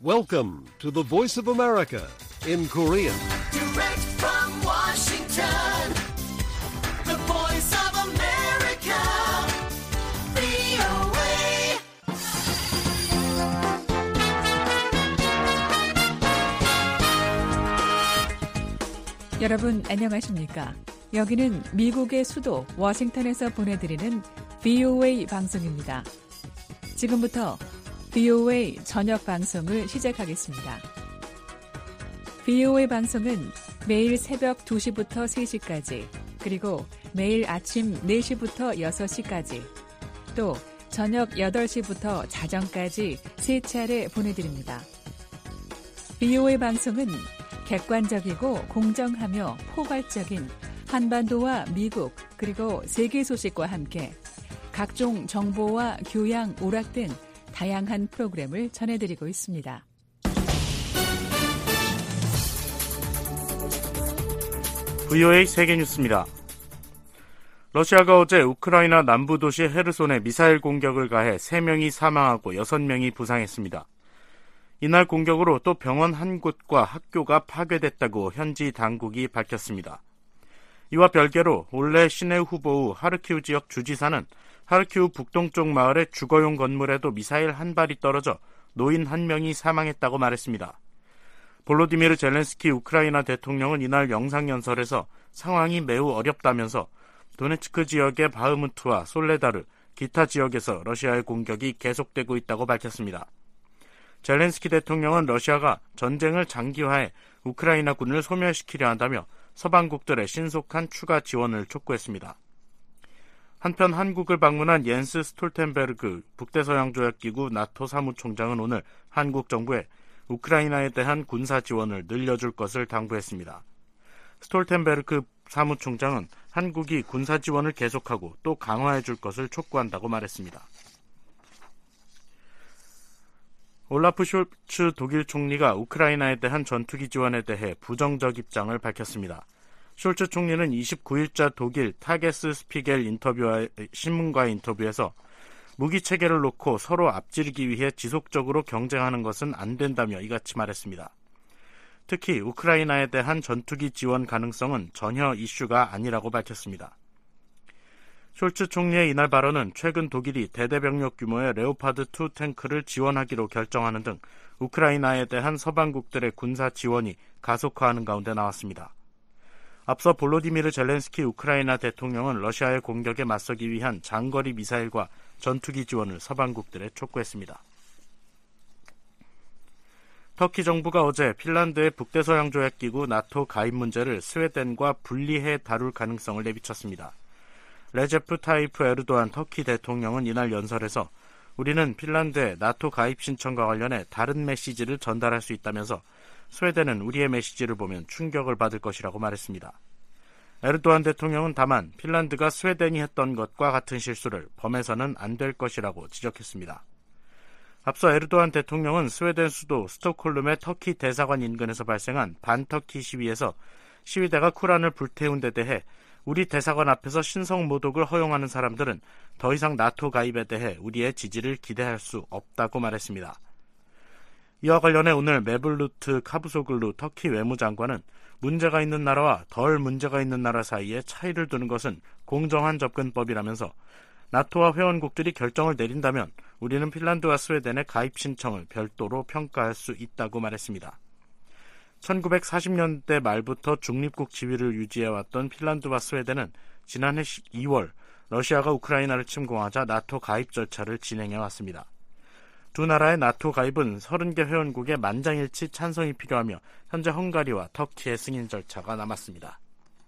Welcome to the Voice of America in Korean. Direct from Washington, the Voice of America, VOA. 여러분 안녕하십니까? 여기는 미국의 수도 워싱턴에서 보내드리는 VOA 방송입니다. 지금부터 VOA 저녁 방송을 시작하겠습니다. VOA 방송은 매일 새벽 2시부터 3시까지, 그리고 매일 아침 4시부터 6시까지, 또 저녁 8시부터 자정까지 3차례 보내드립니다. VOA 방송은 객관적이고 공정하며 포괄적인 한반도와 미국 그리고 세계 소식과 함께 각종 정보와 교양, 오락 등 다양한 프로그램을 전해드리고 있습니다. VOA 세계뉴스입니다. 러시아가 어제 우크라이나 남부 도시 헤르손에 미사일 공격을 가해 3명이 사망하고 6명이 부상했습니다. 이날 공격으로 또 병원 한 곳과 학교가 파괴됐다고 현지 당국이 밝혔습니다. 이와 별개로 올해 시내 후보의 하르키우 지역 주지사는 하르키우 북동쪽 마을의 주거용 건물에도 미사일 한 발이 떨어져 노인 1명이 사망했다고 말했습니다. 볼로디미르 젤렌스키 우크라이나 대통령은 이날 영상연설에서 상황이 매우 어렵다면서 도네츠크 지역의 바흐무트와 솔레다르, 기타 지역에서 러시아의 공격이 계속되고 있다고 밝혔습니다. 젤렌스키 대통령은 러시아가 전쟁을 장기화해 우크라이나 군을 소멸시키려 한다며 서방국들의 신속한 추가 지원을 촉구했습니다. 한편 한국을 방문한 옌스 스톨텐베르그 북대서양조약기구 나토 사무총장은 오늘 한국 정부에 우크라이나에 대한 군사 지원을 늘려줄 것을 당부했습니다. 스톨텐베르그 사무총장은 한국이 군사 지원을 계속하고 또 강화해줄 것을 촉구한다고 말했습니다. 올라프 숄츠 독일 총리가 우크라이나에 대한 전투기 지원에 대해 부정적 입장을 밝혔습니다. 숄츠 총리는 29일자 독일 타게스 스피겔 신문과의 인터뷰에서 무기 체계를 놓고 서로 앞지르기 위해 지속적으로 경쟁하는 것은 안 된다며 이같이 말했습니다. 특히 우크라이나에 대한 전투기 지원 가능성은 전혀 이슈가 아니라고 밝혔습니다. 숄츠 총리의 이날 발언은 최근 독일이 대대병력 규모의 레오파드2 탱크를 지원하기로 결정하는 등 우크라이나에 대한 서방국들의 군사 지원이 가속화하는 가운데 나왔습니다. 앞서 볼로디미르 젤렌스키 우크라이나 대통령은 러시아의 공격에 맞서기 위한 장거리 미사일과 전투기 지원을 서방국들에 촉구했습니다. 터키 정부가 어제 핀란드의 북대서양조약기구 나토 가입 문제를 스웨덴과 분리해 다룰 가능성을 내비쳤습니다. 레제프 타이프 에르도안 터키 대통령은 이날 연설에서 우리는 핀란드의 나토 가입 신청과 관련해 다른 메시지를 전달할 수 있다면서 스웨덴은 우리의 메시지를 보면 충격을 받을 것이라고 말했습니다. 에르도안 대통령은 다만 핀란드가 스웨덴이 했던 것과 같은 실수를 범해서는 안 될 것이라고 지적했습니다. 앞서 에르도안 대통령은 스웨덴 수도 스톡홀름의 터키 대사관 인근에서 발생한 반터키 시위에서 시위대가 쿠란을 불태운 데 대해 우리 대사관 앞에서 신성 모독을 허용하는 사람들은 더 이상 나토 가입에 대해 우리의 지지를 기대할 수 없다고 말했습니다. 이와 관련해 오늘 메블루트 카부소글루 터키 외무장관은 문제가 있는 나라와 덜 문제가 있는 나라 사이에 차이를 두는 것은 공정한 접근법이라면서 나토와 회원국들이 결정을 내린다면 우리는 핀란드와 스웨덴의 가입 신청을 별도로 평가할 수 있다고 말했습니다. 1940년대 말부터 중립국 지위를 유지해왔던 핀란드와 스웨덴은 지난해 2월 러시아가 우크라이나를 침공하자 나토 가입 절차를 진행해왔습니다. 두 나라의 나토 가입은 30개 회원국의 만장일치 찬성이 필요하며 현재 헝가리와 터키의 승인 절차가 남았습니다.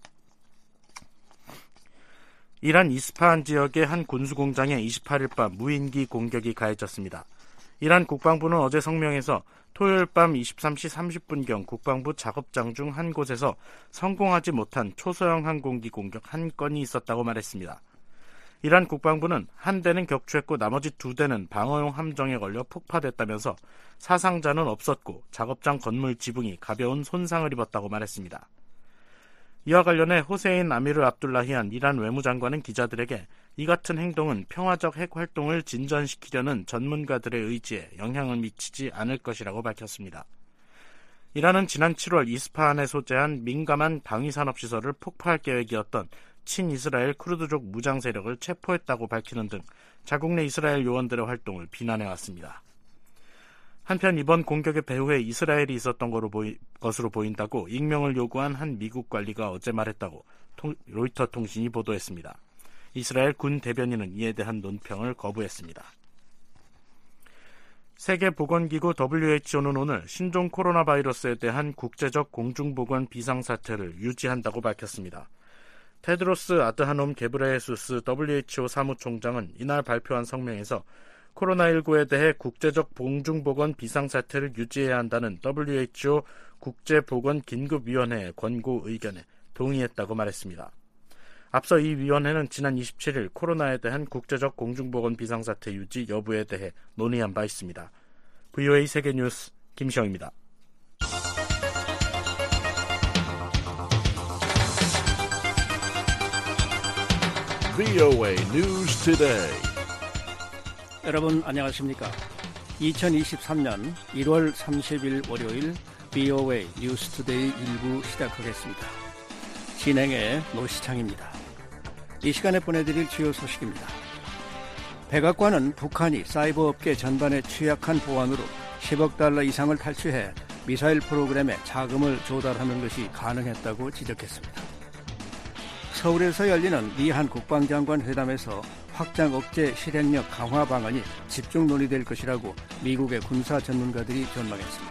이란 이스파한 지역의 한 군수공장에 28일 밤 무인기 공격이 가해졌습니다. 이란 국방부는 어제 성명에서 토요일 밤 23시 30분경 국방부 작업장 중 한 곳에서 성공하지 못한 초소형 항공기 공격 한 건이 있었다고 말했습니다. 이란 국방부는 한 대는 격추했고 나머지 2대는 방어용 함정에 걸려 폭파됐다면서 사상자는 없었고 작업장 건물 지붕이 가벼운 손상을 입었다고 말했습니다. 이와 관련해 호세인 아미르 압둘라히안 이란 외무장관은 기자들에게 이 같은 행동은 평화적 핵 활동을 진전시키려는 전문가들의 의지에 영향을 미치지 않을 것이라고 밝혔습니다. 이란은 지난 7월 이스파한에 소재한 민감한 방위산업시설을 폭파할 계획이었던 친이스라엘 쿠르드족 무장 세력을 체포했다고 밝히는 등 자국 내 이스라엘 요원들의 활동을 비난해왔습니다. 한편 이번 공격의 배후에 이스라엘이 있었던 것으로 보인다고 익명을 요구한 한 미국 관리가 어제 말했다고 로이터 통신이 보도했습니다. 이스라엘 군 대변인은 이에 대한 논평을 거부했습니다. 세계보건기구 WHO는 오늘 신종 코로나 바이러스에 대한 국제적 공중보건 비상사태를 유지한다고 밝혔습니다. 테드로스 아드하놈 게브레예수스 WHO 사무총장은 이날 발표한 성명에서 코로나19에 대해 국제적 공중보건 비상사태를 유지해야 한다는 WHO 국제보건긴급위원회의 권고 의견에 동의했다고 말했습니다. 앞서 이 위원회는 지난 27일 코로나에 대한 국제적 공중보건 비상사태 유지 여부에 대해 논의한 바 있습니다. VOA 세계뉴스 김시영입니다. VOA News Today. 여러분 안녕하십니까? 2023년 1월 30일 월요일 VOA 뉴스 투데이 1부 시작하겠습니다. 진행의 노시창입니다. 이 시간에 보내드릴 주요 소식입니다. 백악관은 북한이 사이버 업계 전반에 취약한 보안으로 10억 달러 이상을 탈취해 미사일 프로그램에 자금을 조달하는 것이 가능했다고 지적했습니다. 서울에서 열리는 미한 국방장관 회담에서 확장 억제 실행력 강화 방안이 집중 논의될 것이라고 미국의 군사 전문가들이 전망했습니다.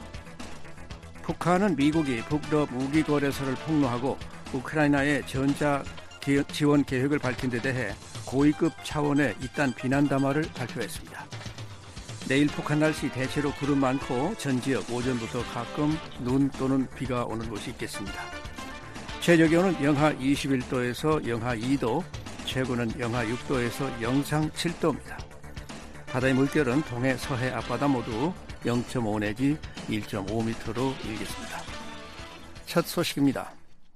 북한은 미국이 북러 무기 거래소를 폭로하고 우크라이나의 전자 지원 계획을 밝힌 데 대해 고위급 차원의 이딴 비난 담화를 발표했습니다. 내일 북한 날씨 대체로 구름 많고 전 지역 오전부터 가끔 눈 또는 비가 오는 곳이 있겠습니다. 최저기온은 영하 21도에서 영하 2도, 최고는 영하 6도에서 영상 7도입니다. 바다의 물결은 동해, 서해, 앞바다 모두 0.5 내지 1.5m로 일겠습니다. 첫 소식입니다.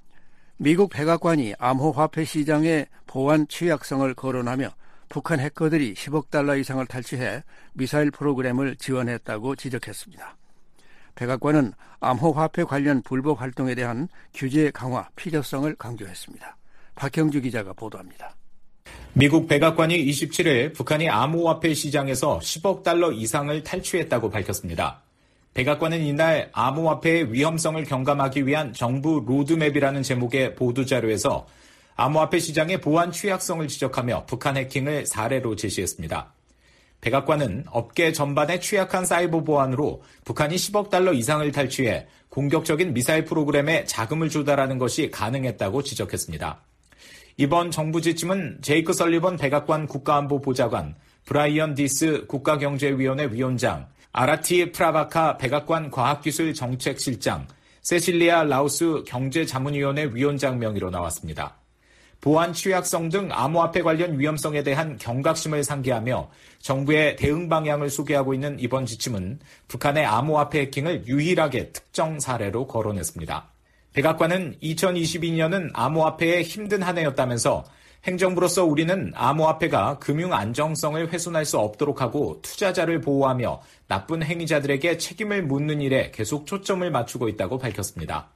미국 백악관이 암호화폐 시장의 보안 취약성을 거론하며 북한 해커들이 10억 달러 이상을 탈취해 미사일 프로그램을 지원했다고 지적했습니다. 백악관은 암호화폐 관련 불법 활동에 대한 규제 강화 필요성을 강조했습니다. 박형주 기자가 보도합니다. 미국 백악관이 27일 북한이 암호화폐 시장에서 10억 달러 이상을 탈취했다고 밝혔습니다. 백악관은 이날 암호화폐의 위험성을 경감하기 위한 정부 로드맵이라는 제목의 보도자료에서 암호화폐 시장의 보안 취약성을 지적하며 북한 해킹을 사례로 제시했습니다. 백악관은 업계 전반에 취약한 사이버 보안으로 북한이 10억 달러 이상을 탈취해 공격적인 미사일 프로그램에 자금을 조달하는 것이 가능했다고 지적했습니다. 이번 정부 지침은 제이크 설리번 백악관 국가안보보좌관, 브라이언 디스 국가경제위원회 위원장, 아라티 프라바카 백악관 과학기술정책실장, 세실리아 라우스 경제자문위원회 위원장 명의로 나왔습니다. 보안 취약성 등 암호화폐 관련 위험성에 대한 경각심을 상기하며 정부의 대응 방향을 소개하고 있는 이번 지침은 북한의 암호화폐 해킹을 유일하게 특정 사례로 거론했습니다. 백악관은 2022년은 암호화폐의 힘든 한 해였다면서 행정부로서 우리는 암호화폐가 금융 안정성을 훼손할 수 없도록 하고 투자자를 보호하며 나쁜 행위자들에게 책임을 묻는 일에 계속 초점을 맞추고 있다고 밝혔습니다.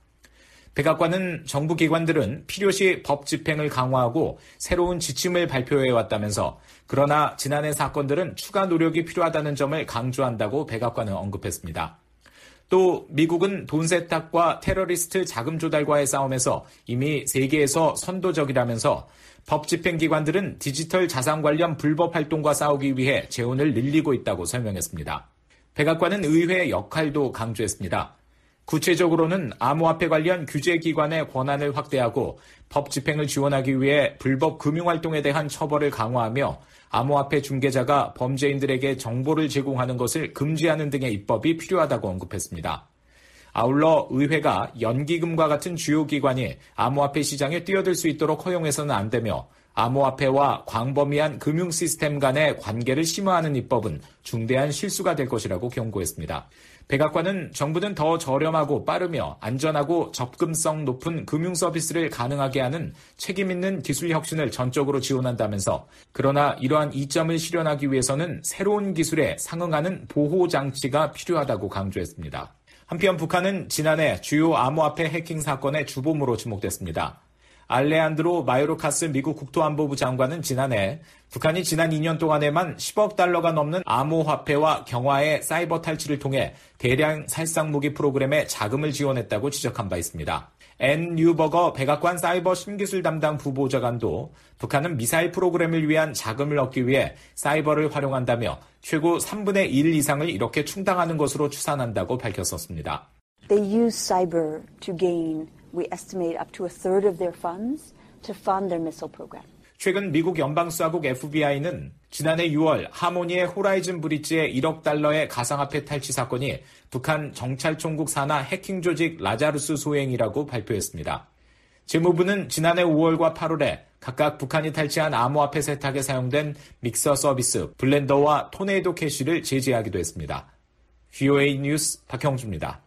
백악관은 정부 기관들은 필요시 법 집행을 강화하고 새로운 지침을 발표해왔다면서 그러나 지난해 사건들은 추가 노력이 필요하다는 점을 강조한다고 백악관은 언급했습니다. 또 미국은 돈 세탁과 테러리스트 자금 조달과의 싸움에서 이미 세계에서 선도적이라면서 법 집행기관들은 디지털 자산 관련 불법 활동과 싸우기 위해 재원을 늘리고 있다고 설명했습니다. 백악관은 의회의 역할도 강조했습니다. 구체적으로는 암호화폐 관련 규제기관의 권한을 확대하고 법 집행을 지원하기 위해 불법 금융활동에 대한 처벌을 강화하며 암호화폐 중개자가 범죄인들에게 정보를 제공하는 것을 금지하는 등의 입법이 필요하다고 언급했습니다. 아울러 의회가 연기금과 같은 주요 기관이 암호화폐 시장에 뛰어들 수 있도록 허용해서는 안 되며 암호화폐와 광범위한 금융 시스템 간의 관계를 심화하는 입법은 중대한 실수가 될 것이라고 경고했습니다. 백악관은 정부는 더 저렴하고 빠르며 안전하고 접근성 높은 금융 서비스를 가능하게 하는 책임 있는 기술 혁신을 전적으로 지원한다면서 그러나 이러한 이점을 실현하기 위해서는 새로운 기술에 상응하는 보호 장치가 필요하다고 강조했습니다. 한편 북한은 지난해 주요 암호화폐 해킹 사건의 주범으로 지목됐습니다. 알레한드로 마요르카스 미국 국토안보부 장관은 지난해 북한이 지난 2년 동안에만 10억 달러가 넘는 암호화폐와 경화의 사이버 탈취를 통해 대량 살상무기 프로그램에 자금을 지원했다고 지적한 바 있습니다. 앤 뉴버거 백악관 사이버 신기술 담당 부보좌관도 북한은 미사일 프로그램을 위한 자금을 얻기 위해 사이버를 활용한다며 최고 3분의 1 이상을 이렇게 충당하는 것으로 추산한다고 밝혔었습니다. They use cyber to gain, we estimate, up to a third of their funds to fund their missile program. 최근 미국 연방수사국 FBI는 지난해 6월 하모니의 호라이즌 브릿지의 1억 달러의 가상화폐 탈취 사건이 북한 정찰총국 산하 해킹 조직 라자루스 소행이라고 발표했습니다. 재무부는 지난해 5월과 8월에 각각 북한이 탈취한 암호화폐 세탁에 사용된 믹서 서비스 블렌더와 토네이도 캐시를 제재하기도 했습니다. VOA 뉴스 박형주입니다.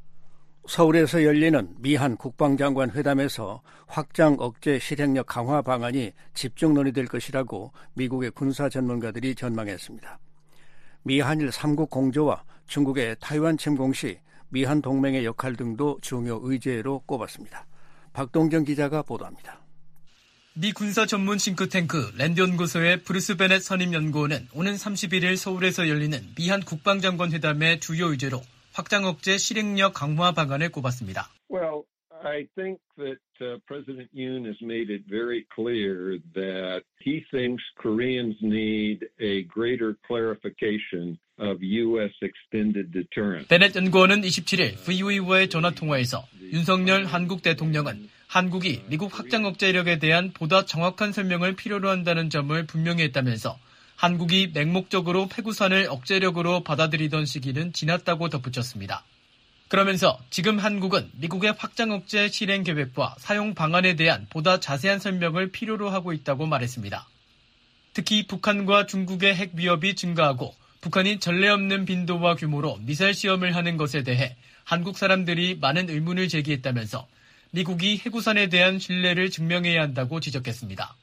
서울에서 열리는 미한 국방장관 회담에서 확장 억제 실행력 강화 방안이 집중 논의될 것이라고 미국의 군사 전문가들이 전망했습니다. 미한일 3국 공조와 중국의 타이완 침공 시 미한 동맹의 역할 등도 중요 의제로 꼽았습니다. 박동경 기자가 보도합니다. 미 군사 전문 싱크탱크 랜드 연구소의 브루스 베넷 선임 연구원은 오는 31일 서울에서 열리는 미한 국방장관 회담의 주요 의제로 확장 억제 실행력 강화 방안을 꼽았습니다. Well, I think that President Yoon has made it very clear that he thinks Koreans need a greater clarification of U.S. extended deterrence. 베넷 연구원은 27일 VOA와의 전화통화에서 윤석열 한국 대통령은 한국이 미국 확장 억제력에 대한 보다 정확한 설명을 필요로 한다는 점을 분명히 했다면서 한국이 맹목적으로 패구산을 억제력으로 받아들이던 시기는 지났다고 덧붙였습니다. 그러면서 지금 한국은 미국의 확장 억제 실행 계획과 사용 방안에 대한 보다 자세한 설명을 필요로 하고 있다고 말했습니다. 특히 북한과 중국의 핵 위협이 증가하고 북한이 전례 없는 빈도와 규모로 미사일 시험을 하는 것에 대해 한국 사람들이 많은 의문을 제기했다면서 미국이 해구산에 대한 신뢰를 증명해야 한다고 지적했습니다.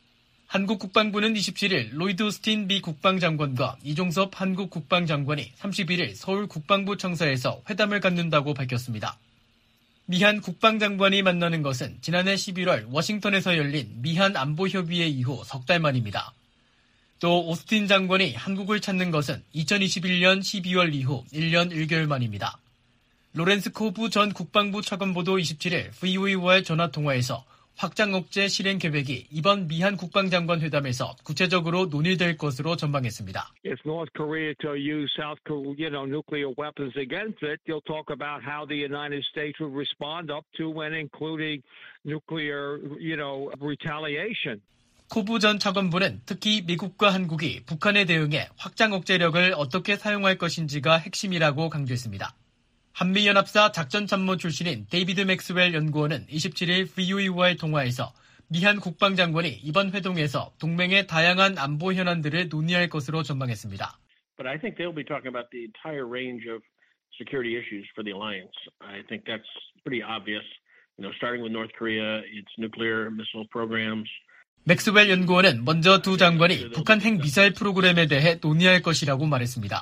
한국 국방부는 27일 로이드 오스틴 미 국방장관과 이종섭 한국 국방장관이 31일 서울 국방부 청사에서 회담을 갖는다고 밝혔습니다. 미한 국방장관이 만나는 것은 지난해 11월 워싱턴에서 열린 미한 안보협의회 이후 석 달 만입니다. 또 오스틴 장관이 한국을 찾는 것은 2021년 12월 이후 1년 1개월 만입니다. 로렌스 코브 전 국방부 차관보도 27일 VOA와의 전화통화에서 확장 억제 실행 계획이 이번 미한 국방장관 회담에서 구체적으로 논의될 것으로 전망했습니다. If North Korea to use South Korea, nuclear weapons against it, you'll talk about how the United States would respond up to and including nuclear, retaliation. 코브 전 차관보는 특히 미국과 한국이 북한에 대응해 확장 억제력을 어떻게 사용할 것인지가 핵심이라고 강조했습니다. 한미연합사 작전참모 출신인 데이비드 맥스웰 연구원은 27일 VOA와의 통화에서 미한 국방장관이 이번 회동에서 동맹의 다양한 안보 현안들을 논의할 것으로 전망했습니다. But I think they'll be talking about the entire range of security issues for the alliance. I think that's pretty obvious. Starting with North Korea, its nuclear missile programs. 맥스웰 연구원은 먼저 두 장관이 북한 핵 미사일 프로그램에 대해 논의할 것이라고 말했습니다.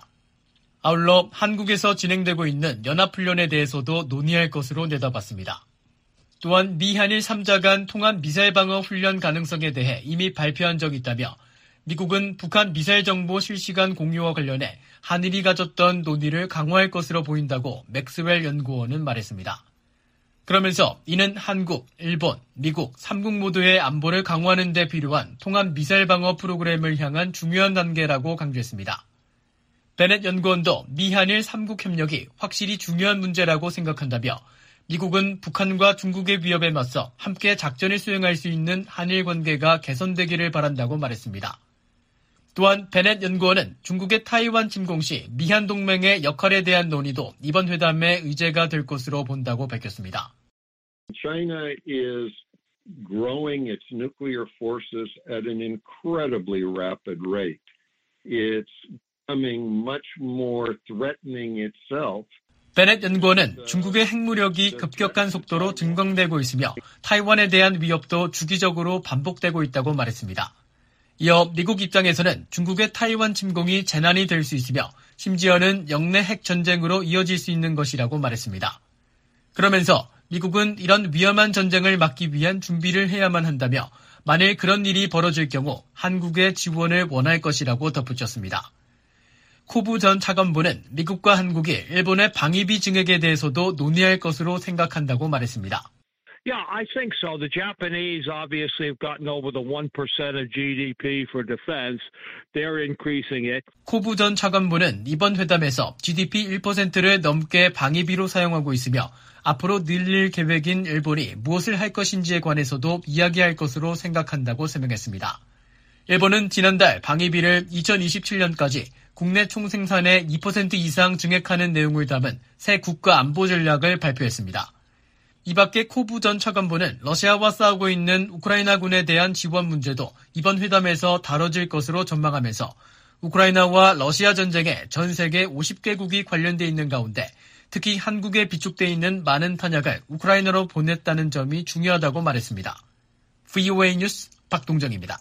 아울러 한국에서 진행되고 있는 연합훈련에 대해서도 논의할 것으로 내다봤습니다. 또한 미한일 3자 간 통합 미사일 방어 훈련 가능성에 대해 이미 발표한 적이 있다며 미국은 북한 미사일 정보 실시간 공유와 관련해 한일이 가졌던 논의를 강화할 것으로 보인다고 맥스웰 연구원은 말했습니다. 그러면서 이는 한국, 일본, 미국 3국 모두의 안보를 강화하는 데 필요한 통합 미사일 방어 프로그램을 향한 중요한 단계라고 강조했습니다. 베넷 연구원도 미한일 3국 협력이 확실히 중요한 문제라고 생각한다며 미국은 북한과 중국의 위협에 맞서 함께 작전을 수행할 수 있는 한일 관계가 개선되기를 바란다고 말했습니다. 또한 베넷 연구원은 중국의 타이완 침공 시 미한 동맹의 역할에 대한 논의도 이번 회담의 의제가 될 것으로 본다고 밝혔습니다. China is growing its nuclear forces at an incredibly rapid rate. It's becoming much more threatening itself. 베넷 연구원은 중국의 핵무력이 급격한 속도로 증강되고 있으며 타이완에 대한 위협도 주기적으로 반복되고 있다고 말했습니다. 이어 미국 입장에서는 중국의 타이완 침공이 재난이 될 수 있으며 심지어는 영내 핵전쟁으로 이어질 수 있는 것이라고 말했습니다. 그러면서 미국은 이런 위험한 전쟁을 막기 위한 준비를 해야만 한다며 만일 그런 일이 벌어질 경우 한국의 지원을 원할 것이라고 덧붙였습니다. 코부 전 차관보는 미국과 한국이 일본의 방위비 증액에 대해서도 논의할 것으로 생각한다고 말했습니다. Yeah, I think so. The Japanese obviously have gotten over the 1% of GDP for defense. They're increasing it. 코부 전 차관보는 이번 회담에서 GDP 1%를 넘게 방위비로 사용하고 있으며 앞으로 늘릴 계획인 일본이 무엇을 할 것인지에 관해서도 이야기할 것으로 생각한다고 설명했습니다. 일본은 지난달 방위비를 2027년까지 국내 총생산의 2% 이상 증액하는 내용을 담은 새 국가 안보 전략을 발표했습니다. 이 밖에 코부 전 차관보는 러시아와 싸우고 있는 우크라이나군에 대한 지원 문제도 이번 회담에서 다뤄질 것으로 전망하면서 우크라이나와 러시아 전쟁에 전 세계 50개국이 관련돼 있는 가운데 특히 한국에 비축돼 있는 많은 탄약을 우크라이나로 보냈다는 점이 중요하다고 말했습니다. VOA 뉴스 박동정입니다.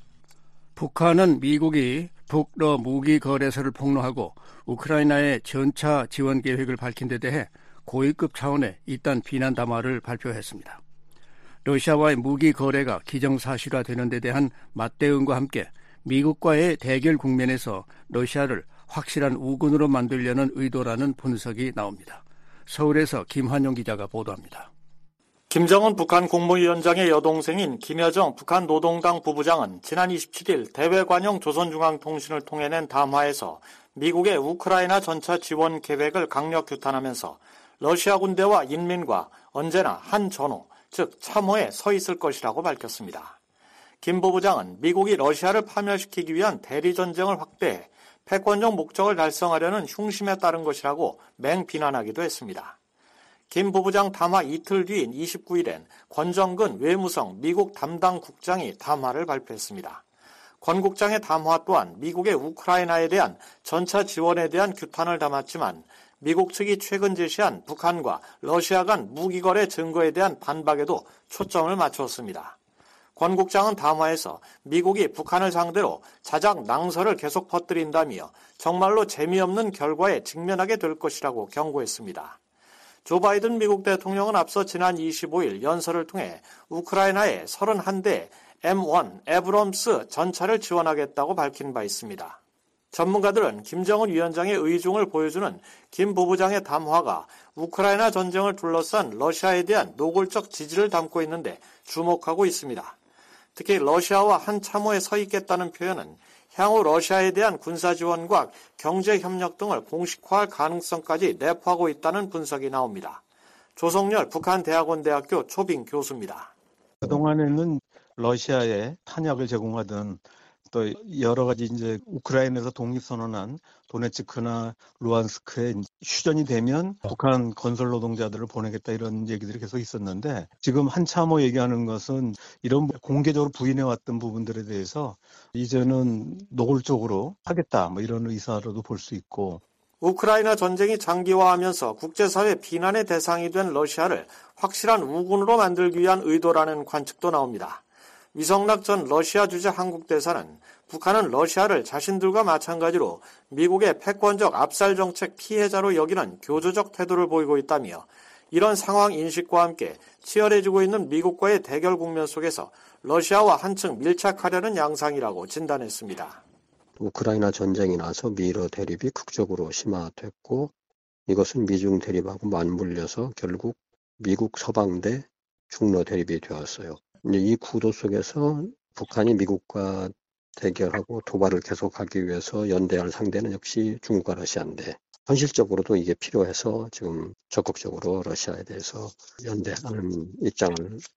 북한은 미국이 북러 무기 거래소를 폭로하고 우크라이나의 전차 지원 계획을 밝힌 데 대해 고위급 차원의 이딴 비난 담화를 발표했습니다. 러시아와의 무기 거래가 기정사실화되는 데 대한 맞대응과 함께 미국과의 대결 국면에서 러시아를 확실한 우군으로 만들려는 의도라는 분석이 나옵니다. 서울에서 김환용 기자가 보도합니다. 김정은 북한 국무위원장의 여동생인 김여정 북한 노동당 부부장은 지난 27일 대외관용 조선중앙통신을 통해 낸 담화에서 미국의 우크라이나 전차 지원 계획을 강력 규탄하면서 러시아 군대와 인민과 언제나 한 전호, 즉 참호에 서 있을 것이라고 밝혔습니다. 김 부부장은 미국이 러시아를 파멸시키기 위한 대리전쟁을 확대해 패권적 목적을 달성하려는 흉심에 따른 것이라고 맹비난하기도 했습니다. 김 부부장 담화 이틀 뒤인 29일엔 권정근 외무성 미국 담당 국장이 담화를 발표했습니다. 권 국장의 담화 또한 미국의 우크라이나에 대한 전차 지원에 대한 규탄을 담았지만 미국 측이 최근 제시한 북한과 러시아 간 무기거래 증거에 대한 반박에도 초점을 맞추었습니다. 권 국장은 담화에서 미국이 북한을 상대로 자작 낭설을 계속 퍼뜨린다며 정말로 재미없는 결과에 직면하게 될 것이라고 경고했습니다. 조 바이든 미국 대통령은 앞서 지난 25일 연설을 통해 우크라이나에 31대 M1 에브럼스 전차를 지원하겠다고 밝힌 바 있습니다. 전문가들은 김정은 위원장의 의중을 보여주는 김 부부장의 담화가 우크라이나 전쟁을 둘러싼 러시아에 대한 노골적 지지를 담고 있는데 주목하고 있습니다. 특히 러시아와 한 참호에 서 있겠다는 표현은 향후 러시아에 대한 군사 지원과 경제 협력 등을 공식화할 가능성까지 내포하고 있다는 분석이 나옵니다. 조성열 북한대학원대학교 초빙 교수입니다. 그동안에는 러시아에 탄약을 제공하던 또 여러 가지 이제 우크라이나에서 독립선언한 도네츠크나 루안스크에 휴전이 되면 북한 건설 노동자들을 보내겠다 이런 얘기들이 계속 있었는데 지금 한참호 얘기하는 것은 이런 공개적으로 부인해왔던 부분들에 대해서 이제는 노골적으로 하겠다 뭐 이런 의사로도 볼 수 있고 우크라이나 전쟁이 장기화하면서 국제사회 비난의 대상이 된 러시아를 확실한 우군으로 만들기 위한 의도라는 관측도 나옵니다. 위성락 전 러시아 주재 한국 대사는 북한은 러시아를 자신들과 마찬가지로 미국의 패권적 압살 정책 피해자로 여기는 교조적 태도를 보이고 있다며 이런 상황 인식과 함께 치열해지고 있는 미국과의 대결 국면 속에서 러시아와 한층 밀착하려는 양상이라고 진단했습니다. 우크라이나 전쟁이 나서 미러 대립이 극적으로 심화됐고 이것은 미중 대립하고 맞물려서 결국 미국 서방대 중러 대립이 되었어요. 이 구도 속에서 북한이 미국과 대결하고 도발을 계속하기 위해서 연대할 상대는 역시 중국과 러시아인데 현실적으로도 이게 필요해서 지금 적극적으로 러시아에 대해서 연대하는 입장을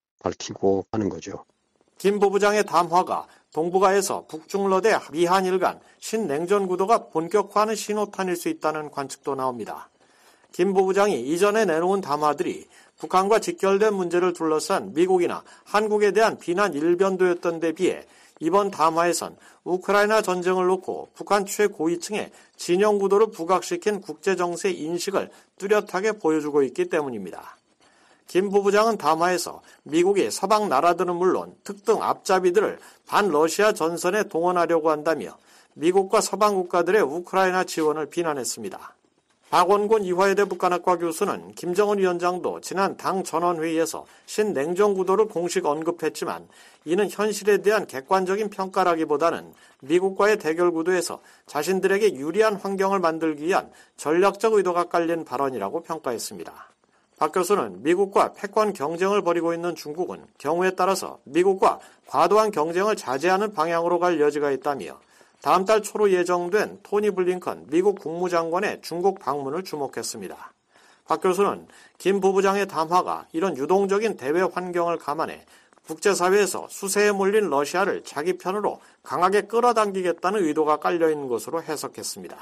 밝히고 하는 거죠. 김 부부장의 담화가 동북아에서 북중러대 미한일 간 신냉전 구도가 본격화하는 신호탄일 수 있다는 관측도 나옵니다. 김 부부장이 이전에 내놓은 담화들이 북한과 직결된 문제를 둘러싼 미국이나 한국에 대한 비난 일변도였던 데 비해 이번 담화에선 우크라이나 전쟁을 놓고 북한 최고위층의 진영 구도를 부각시킨 국제정세 인식을 뚜렷하게 보여주고 있기 때문입니다. 김 부부장은 담화에서 미국이 서방 나라들은 물론 특등 앞잡이들을 반러시아 전선에 동원하려고 한다며 미국과 서방 국가들의 우크라이나 지원을 비난했습니다. 박원곤 이화여대 북한학과 교수는 김정은 위원장도 지난 당 전원회의에서 신냉전 구도를 공식 언급했지만 이는 현실에 대한 객관적인 평가라기보다는 미국과의 대결 구도에서 자신들에게 유리한 환경을 만들기 위한 전략적 의도가 깔린 발언이라고 평가했습니다. 박 교수는 미국과 패권 경쟁을 벌이고 있는 중국은 경우에 따라서 미국과 과도한 경쟁을 자제하는 방향으로 갈 여지가 있다며 다음 달 초로 예정된 토니 블링컨 미국 국무장관의 중국 방문을 주목했습니다. 박 교수는 김 부부장의 담화가 이런 유동적인 대외 환경을 감안해 국제사회에서 수세에 몰린 러시아를 자기 편으로 강하게 끌어당기겠다는 의도가 깔려있는 것으로 해석했습니다.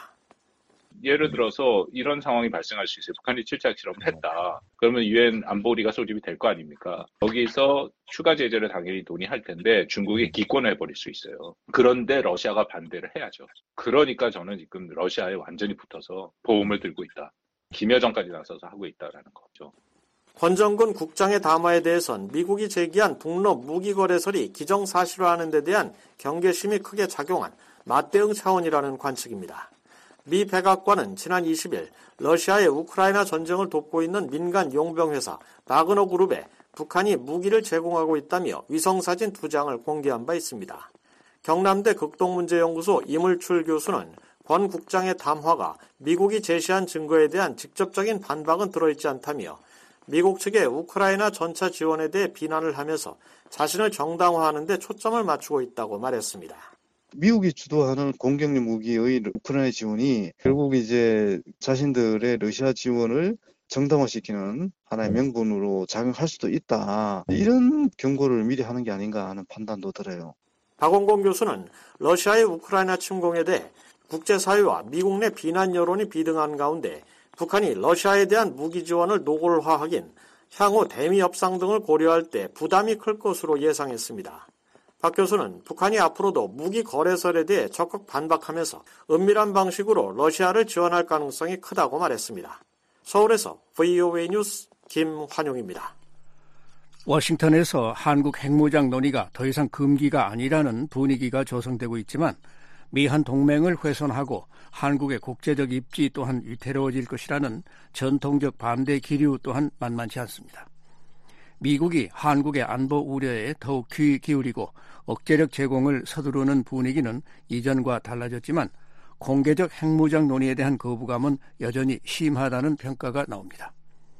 예를 들어서 이런 상황이 발생할 수 있어요. 북한이 칠착 실험을 했다. 그러면 유엔 안보리가 소집이 될 거 아닙니까? 여기서 추가 제재를 당연히 논의할 텐데 중국이 기권을 해버릴 수 있어요. 그런데 러시아가 반대를 해야죠. 그러니까 저는 지금 러시아에 완전히 붙어서 보험을 들고 있다. 김여정까지 나서서 하고 있다라는 거죠. 권정근 국장의 담화에 대해선 미국이 제기한 북러 무기 거래설이 기정사실화하는 데 대한 경계심이 크게 작용한 맞대응 차원이라는 관측입니다. 미 백악관은 지난 20일 러시아의 우크라이나 전쟁을 돕고 있는 민간 용병회사 바그너 그룹에 북한이 무기를 제공하고 있다며 위성사진 2장을 공개한 바 있습니다. 경남대 극동문제연구소 이물출 교수는 권 국장의 담화가 미국이 제시한 증거에 대한 직접적인 반박은 들어있지 않다며 미국 측의 우크라이나 전차 지원에 대해 비난을 하면서 자신을 정당화하는 데 초점을 맞추고 있다고 말했습니다. 미국이 주도하는 공격용 무기의 우크라이나 지원이 결국 이제 자신들의 러시아 지원을 정당화시키는 하나의 명분으로 작용할 수도 있다. 이런 경고를 미리 하는 게 아닌가 하는 판단도 들어요. 박원곤 교수는 러시아의 우크라이나 침공에 대해 국제사회와 미국 내 비난 여론이 비등한 가운데 북한이 러시아에 대한 무기 지원을 노골화하긴 향후 대미 협상 등을 고려할 때 부담이 클 것으로 예상했습니다. 박 교수는 북한이 앞으로도 무기 거래설에 대해 적극 반박하면서 은밀한 방식으로 러시아를 지원할 가능성이 크다고 말했습니다. 서울에서 VOA 뉴스 김환용입니다. 워싱턴에서 한국 핵무장 논의가 더 이상 금기가 아니라는 분위기가 조성되고 있지만 미한 동맹을 훼손하고 한국의 국제적 입지 또한 위태로워질 것이라는 전통적 반대 기류 또한 만만치 않습니다. 미국이 한국의 안보 우려에 더욱 귀 기울이고 억제력 제공을 서두르는 분위기는 이전과 달라졌지만 공개적 핵무장 논의에 대한 거부감은 여전히 심하다는 평가가 나옵니다.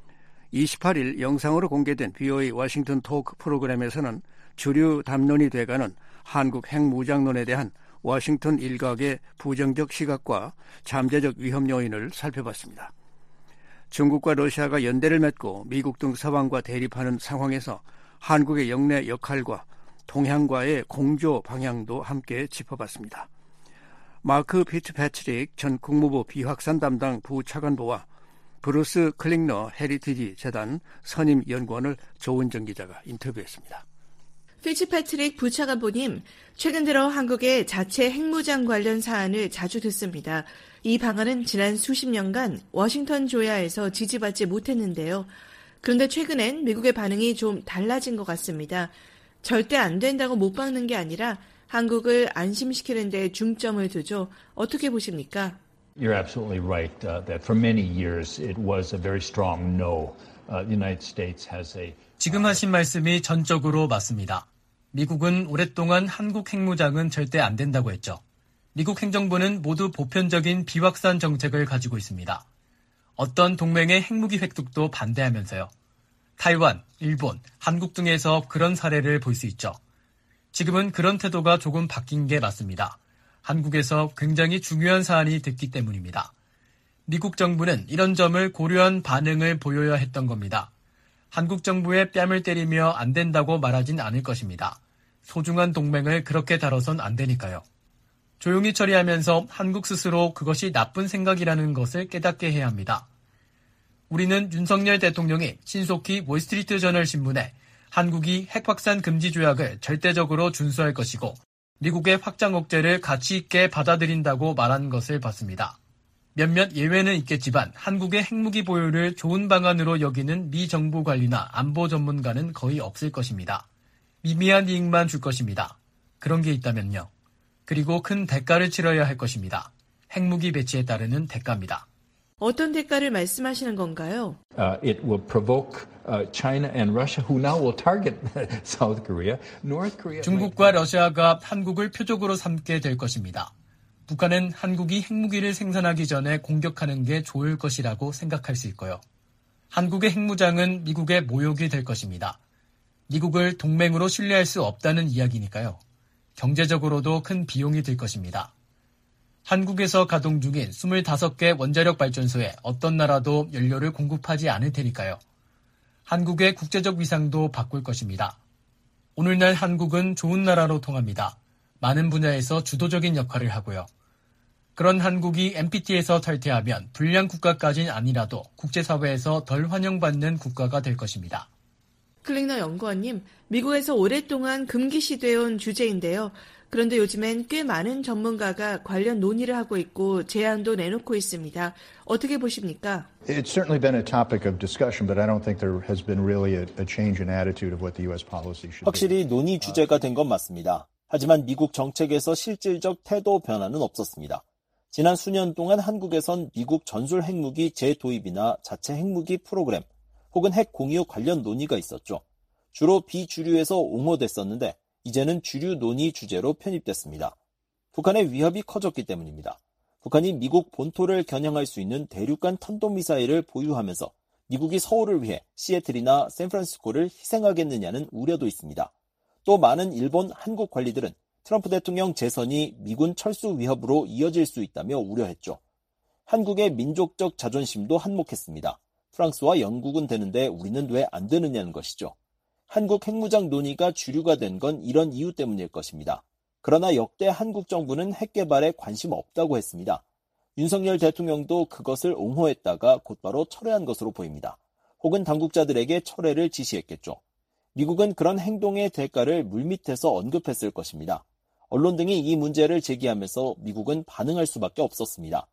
28일 영상으로 공개된 VOA 워싱턴 토크 프로그램에서는 주류 담론이 돼가는 한국 핵무장론에 대한 워싱턴 일각의 부정적 시각과 잠재적 위험 요인을 살펴봤습니다. 중국과 러시아가 연대를 맺고 미국 등 서방과 대립하는 상황에서 한국의 영내 역할과 동향과의 공조 방향도 함께 짚어봤습니다. 마크 피츠패트릭 전 국무부 비확산 담당 부차관보와 브루스 클링너 헤리티지 재단 선임 연구원을 조은정 기자가 인터뷰했습니다. 피츠패트릭 부차관보님, 최근 들어 한국의 자체 핵무장 관련 사안을 자주 듣습니다. 이 방안은 지난 수십 년간 워싱턴 조야에서 지지받지 못했는데요. 그런데 최근엔 미국의 반응이 좀 달라진 것 같습니다. 절대 안 된다고 못 박는 게 아니라 한국을 안심시키는 데 중점을 두죠. 어떻게 보십니까? You're absolutely right that for many years it was a very strong no. The United States has a 지금 하신 말씀이 전적으로 맞습니다. 미국은 오랫동안 한국 핵무장은 절대 안 된다고 했죠. 미국 행정부는 모두 보편적인 비확산 정책을 가지고 있습니다. 어떤 동맹의 핵무기 획득도 반대하면서요. 타이완, 일본, 한국 등에서 그런 사례를 볼 수 있죠. 지금은 그런 태도가 조금 바뀐 게 맞습니다. 한국에서 굉장히 중요한 사안이 됐기 때문입니다. 미국 정부는 이런 점을 고려한 반응을 보여야 했던 겁니다. 한국 정부의 뺨을 때리며 안 된다고 말하진 않을 것입니다. 소중한 동맹을 그렇게 다뤄선 안 되니까요. 조용히 처리하면서 한국 스스로 그것이 나쁜 생각이라는 것을 깨닫게 해야 합니다. 우리는 윤석열 대통령이 신속히 월스트리트 저널 신문에 한국이 핵 확산 금지 조약을 절대적으로 준수할 것이고 미국의 확장 억제를 가치 있게 받아들인다고 말한 것을 봤습니다. 몇몇 예외는 있겠지만 한국의 핵무기 보유를 좋은 방안으로 여기는 미 정부 관리나 안보 전문가는 거의 없을 것입니다. 미미한 이익만 줄 것입니다. 그런 게 있다면요. 그리고 큰 대가를 치러야 할 것입니다. 핵무기 배치에 따르는 대가입니다. 어떤 대가를 말씀하시는 건가요? It will provoke China and Russia, who now will target South Korea, North Korea. 중국과 러시아가 한국을 표적으로 삼게 될 것입니다. 북한은 한국이 핵무기를 생산하기 전에 공격하는 게 좋을 것이라고 생각할 수 있고요. 한국의 핵무장은 미국의 모욕이 될 것입니다. 미국을 동맹으로 신뢰할 수 없다는 이야기니까요. 경제적으로도 큰 비용이 들 것입니다. 한국에서 가동 중인 25개 원자력 발전소에 어떤 나라도 연료를 공급하지 않을 테니까요. 한국의 국제적 위상도 바꿀 것입니다. 오늘날 한국은 좋은 나라로 통합니다. 많은 분야에서 주도적인 역할을 하고요. 그런 한국이 NPT에서 탈퇴하면 불량 국가까지는 아니라도 국제사회에서 덜 환영받는 국가가 될 것입니다. 클링너 연구원님, 미국에서 오랫동안 금기시되어온 주제인데요. 그런데 요즘엔 꽤 많은 전문가가 관련 논의를 하고 있고 제안도 내놓고 있습니다. 어떻게 보십니까? It's certainly been a topic of discussion, but I don't think there has been really a change in attitude of what the U.S. policy should be. 확실히 논의 주제가 된 건 맞습니다. 하지만 미국 정책에서 실질적 태도 변화는 없었습니다. 지난 수년 동안 한국에선 미국 전술 핵무기 재도입이나 자체 핵무기 프로그램 혹은 핵 공유 관련 논의가 있었죠. 주로 비주류에서 옹호됐었는데 이제는 주류 논의 주제로 편입됐습니다. 북한의 위협이 커졌기 때문입니다. 북한이 미국 본토를 겨냥할 수 있는 대륙간 탄도미사일을 보유하면서 미국이 서울을 위해 시애틀이나 샌프란시스코를 희생하겠느냐는 우려도 있습니다. 또 많은 일본, 한국 관리들은 트럼프 대통령 재선이 미군 철수 위협으로 이어질 수 있다며 우려했죠. 한국의 민족적 자존심도 한몫했습니다. 프랑스와 영국은 되는데 우리는 왜 안 되느냐는 것이죠. 한국 핵무장 논의가 주류가 된 건 이런 이유 때문일 것입니다. 그러나 역대 한국 정부는 핵 개발에 관심 없다고 했습니다. 윤석열 대통령도 그것을 옹호했다가 곧바로 철회한 것으로 보입니다. 혹은 당국자들에게 철회를 지시했겠죠. 미국은 그런 행동의 대가를 물밑에서 언급했을 것입니다. 언론 등이 이 문제를 제기하면서 미국은 반응할 수밖에 없었습니다.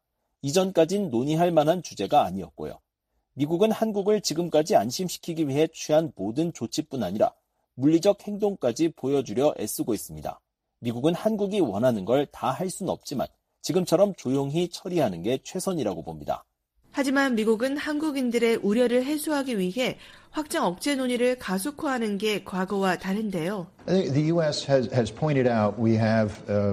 이전까진 논의할 만한 주제가 아니었고요. 미국은 한국을 지금까지 안심시키기 위해 취한 모든 조치뿐 아니라 물리적 행동까지 보여주려 애쓰고 있습니다. 미국은 한국이 원하는 걸 다 할 수는 없지만 지금처럼 조용히 처리하는 게 최선이라고 봅니다. 하지만 미국은 한국인들의 우려를 해소하기 위해 확장 억제 논의를 가속화하는 게 과거와 다른데요. I think the U.S. has pointed out we have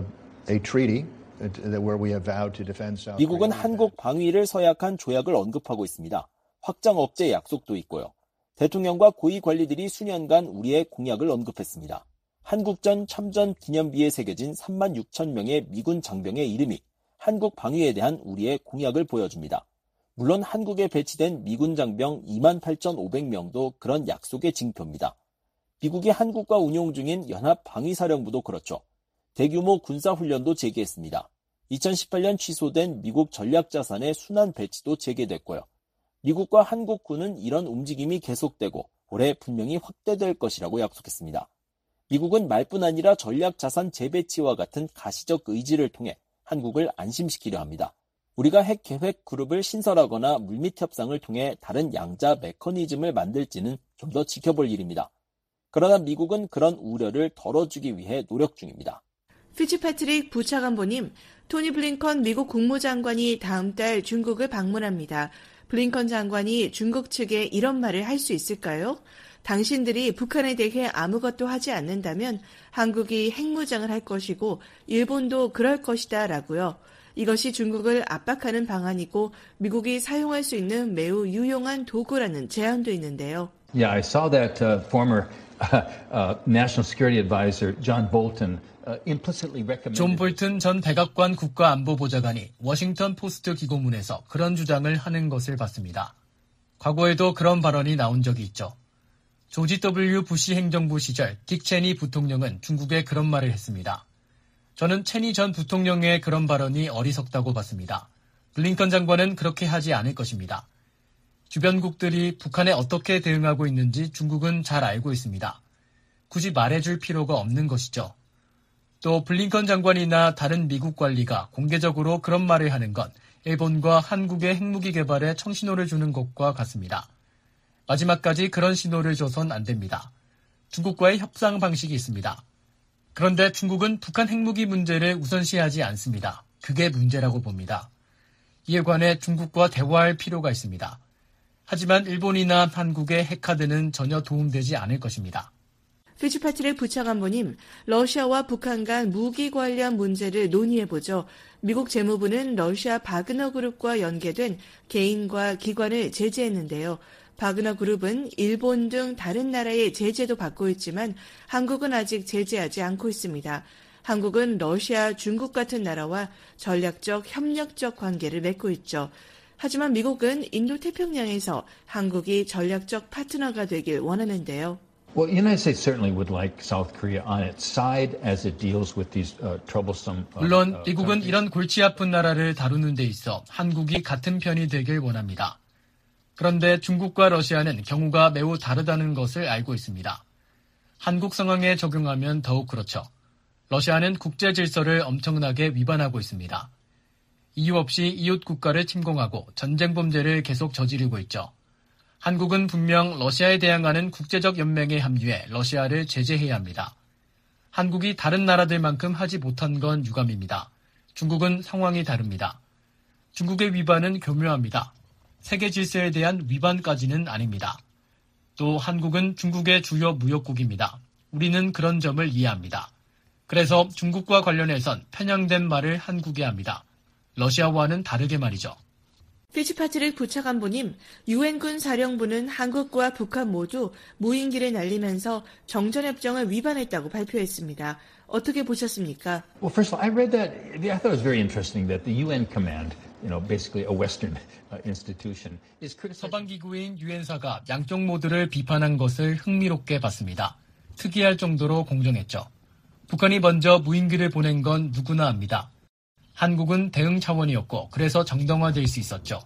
a treaty where we have vowed to defend South Korea. 미국은 한국 방위를 서약한 조약을 언급하고 있습니다. 확장 억제 약속도 있고요. 대통령과 고위 관리들이 수년간 우리의 공약을 언급했습니다. 한국전 참전 기념비에 새겨진 3만 6천 명의 미군 장병의 이름이 한국 방위에 대한 우리의 공약을 보여줍니다. 물론 한국에 배치된 미군 장병 2만 8,500명도 그런 약속의 징표입니다. 미국이 한국과 운용 중인 연합방위사령부도 그렇죠. 대규모 군사훈련도 재개했습니다. 2018년 취소된 미국 전략자산의 순환 배치도 재개됐고요. 미국과 한국군은 이런 움직임이 계속되고 올해 분명히 확대될 것이라고 약속했습니다. 미국은 말뿐 아니라 전략자산 재배치와 같은 가시적 의지를 통해 한국을 안심시키려 합니다. 우리가 핵 계획 그룹을 신설하거나 물밑 협상을 통해 다른 양자 메커니즘을 만들지는 좀 더 지켜볼 일입니다. 그러나 미국은 그런 우려를 덜어주기 위해 노력 중입니다. 피츠패트릭 부차관보님, 토니 블링컨 미국 국무장관이 다음 달 중국을 방문합니다. 블링컨 장관이 중국 측에 이런 말을 할 수 있을까요? 당신들이 북한에 대해 아무것도 하지 않는다면 한국이 핵무장을 할 것이고 일본도 그럴 것이다 라고요. 이것이 중국을 압박하는 방안이고 미국이 사용할 수 있는 매우 유용한 도구라는 제안도 있는데요. Yeah, I saw that former National Security Advisor John Bolton implicitly recommended. 존 볼튼 전 백악관 국가안보보좌관이 워싱턴 포스트 기고문에서 그런 주장을 하는 것을 봤습니다. 과거에도 그런 발언이 나온 적이 있죠. 조지 W. 부시 행정부 시절 딕 체니 부통령은 중국에 그런 말을 했습니다. 저는 체니 전 부통령의 그런 발언이 어리석다고 봤습니다. 블링컨 장관은 그렇게 하지 않을 것입니다. 주변국들이 북한에 어떻게 대응하고 있는지 중국은 잘 알고 있습니다. 굳이 말해줄 필요가 없는 것이죠. 또 블링컨 장관이나 다른 미국 관리가 공개적으로 그런 말을 하는 건 일본과 한국의 핵무기 개발에 청신호를 주는 것과 같습니다. 마지막까지 그런 신호를 줘선 안 됩니다. 중국과의 협상 방식이 있습니다. 그런데 중국은 북한 핵무기 문제를 우선시하지 않습니다. 그게 문제라고 봅니다. 이에 관해 중국과 대화할 필요가 있습니다. 하지만 일본이나 한국의 핵카드는 전혀 도움되지 않을 것입니다. 피츠파트릭 부차관보님, 러시아와 북한 간 무기 관련 문제를 논의해보죠. 미국 재무부는 러시아 바그너 그룹과 연계된 개인과 기관을 제재했는데요. 바그너 그룹은 일본 등 다른 나라의 제재도 받고 있지만 한국은 아직 제재하지 않고 있습니다. 한국은 러시아, 중국 같은 나라와 전략적, 협력적 관계를 맺고 있죠. 하지만 미국은 인도태평양에서 한국이 전략적 파트너가 되길 원하는데요. Well, the United States certainly would like South Korea on its side as it deals with these troublesome. 물론 미국은 이런 골치 아픈 나라를 다루는 데 있어 한국이 같은 편이 되길 원합니다. 그런데 중국과 러시아는 경우가 매우 다르다는 것을 알고 있습니다. 한국 상황에 적용하면 더욱 그렇죠. 러시아는 국제 질서를 엄청나게 위반하고 있습니다. 이유 없이 이웃 국가를 침공하고 전쟁 범죄를 계속 저지르고 있죠. 한국은 분명 러시아에 대항하는 국제적 연맹에 합류해 러시아를 제재해야 합니다. 한국이 다른 나라들만큼 하지 못한 건 유감입니다. 중국은 상황이 다릅니다. 중국의 위반은 교묘합니다. 세계 질서에 대한 위반까지는 아닙니다. 또 한국은 중국의 주요 무역국입니다. 우리는 그런 점을 이해합니다. 그래서 중국과 관련해선 편향된 말을 한국에 합니다. 러시아와는 다르게 말이죠. 피츠파트릭 부차관보님, 유엔군 사령부는 한국과 북한 모두 무인기를 날리면서 정전협정을 위반했다고 발표했습니다. 어떻게 보셨습니까? Well, first of all, I read that. I thought it was very interesting that the UN command, basically a Western institution, is criticizing. 서방 기구인 유엔사가 양쪽 모두를 비판한 것을 흥미롭게 봤습니다. 특이할 정도로 공정했죠. 북한이 먼저 무인기를 보낸 건 누구나 압니다. 한국은 대응 차원이었고 그래서 정당화될 수 있었죠.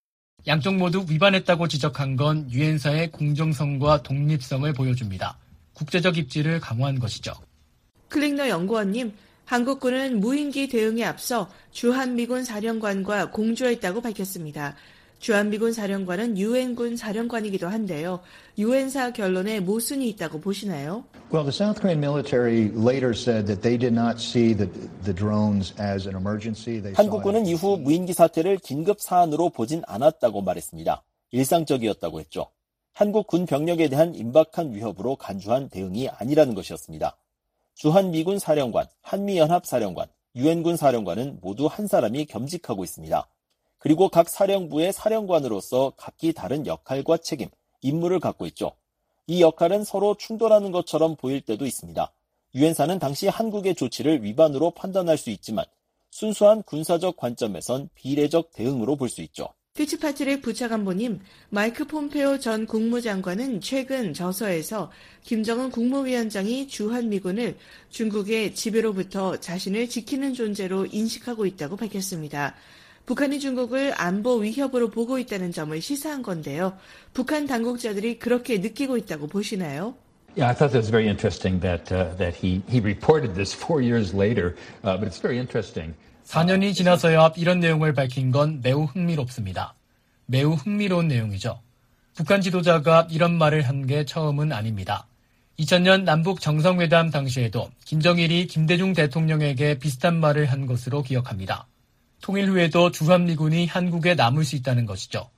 양쪽 모두 위반했다고 지적한 건 유엔사의 공정성과 독립성을 보여줍니다. 국제적 입지를 강화한 것이죠. 클링너 연구원님, 한국군은 무인기 대응에 앞서 주한미군 사령관과 공조했다고 밝혔습니다. 주한미군 사령관은 유엔군 사령관이기도 한데요. 유엔사 결론에 모순이 있다고 보시나요? Well, the South Korean military later said that they did not see the drones as an emergency. 한국군은 이후 무인기 사태를 긴급 사안으로 보진 않았다고 말했습니다. 일상적이었다고 했죠. 한국 군 병력에 대한 임박한 위협으로 간주한 대응이 아니라는 것이었습니다. 주한미군 사령관, 한미연합 사령관, 유엔군 사령관은 모두 한 사람이 겸직하고 있습니다. 그리고 각 사령부의 사령관으로서 각기 다른 역할과 책임, 임무를 갖고 있죠. 이 역할은 서로 충돌하는 것처럼 보일 때도 있습니다. 유엔사는 당시 한국의 조치를 위반으로 판단할 수 있지만 순수한 군사적 관점에선 비례적 대응으로 볼 수 있죠. 피츠파트릭 부차관보님, 마이크 폼페오 전 국무장관은 최근 저서에서 김정은 국무위원장이 주한미군을 중국의 지배로부터 자신을 지키는 존재로 인식하고 있다고 밝혔습니다. 북한이 중국을 안보 위협으로 보고 있다는 점을 시사한 건데요. 북한 당국자들이 그렇게 느끼고 있다고 보시나요? Yeah, I thought that was very interesting that he reported this 4 years later, but it's very interesting. 4년이 지나서야 이런 내용을 밝힌 건 매우 흥미롭습니다. 매우 흥미로운 내용이죠. 북한 지도자가 이런 말을 한 게 처음은 아닙니다. 2000년 남북 정상회담 당시에도 김정일이 김대중 대통령에게 비슷한 말을 한 것으로 기억합니다. 통일 후에도 주한미군이 한국에 남을 수 있다는 것이죠.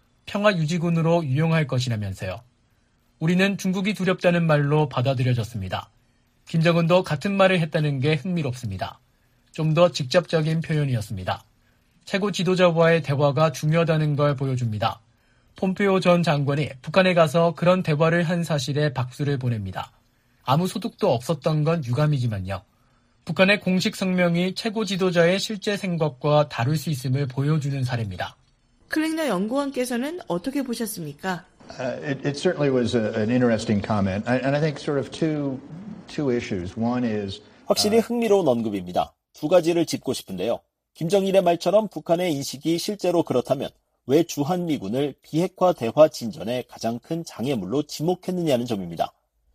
평화유지군으로 유용할 것이라면서요. 우리는 중국이 두렵다는 말로 받아들여졌습니다. 김정은도 같은 말을 했다는 게 흥미롭습니다. 좀 더 직접적인 표현이었습니다. 최고 지도자와의 대화가 중요하다는 걸 보여줍니다. 폼페오 전 장관이 북한에 가서 그런 대화를 한 사실에 박수를 보냅니다. 아무 소득도 없었던 건 유감이지만요. 북한의 공식 성명이 최고 지도자의 실제 생각과 다를 수 있음을 보여주는 사례입니다. 클링너 연구원께서는 어떻게 보셨습니까? It certainly was an interesting comment, and I think sort of two issues. One is 확실히 흥미로운 언급입니다. 두 가지를 짚고 싶은데요. 김정일의 말처럼 북한의 인식이 실제로 그렇다면 왜 주한미군을 비핵화 대화 진전의 가장 큰 장애물로 지목했느냐는 점입니다.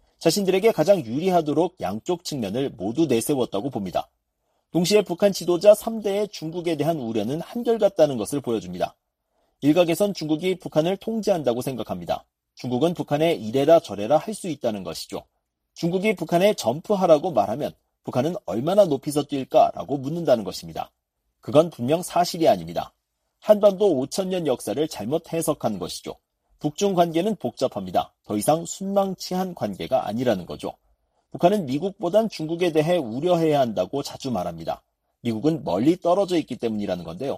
자신들에게 가장 유리하도록 양쪽 측면을 모두 내세웠다고 봅니다. 동시에 북한 지도자 3대의 중국에 대한 우려는 한결같다는 것을 보여줍니다. 일각에선 중국이 북한을 통제한다고 생각합니다. 중국은 북한에 이래라 저래라 할 수 있다는 것이죠. 중국이 북한에 점프하라고 말하면 북한은 얼마나 높이서 뛸까라고 묻는다는 것입니다. 그건 분명 사실이 아닙니다. 한반도 5,000년 역사를 잘못 해석한 것이죠. 북중 관계는 복잡합니다. 더 이상 순망치한 관계가 아니라는 거죠. 북한은 미국보단 중국에 대해 우려해야 한다고 자주 말합니다. 미국은 멀리 떨어져 있기 때문이라는 건데요.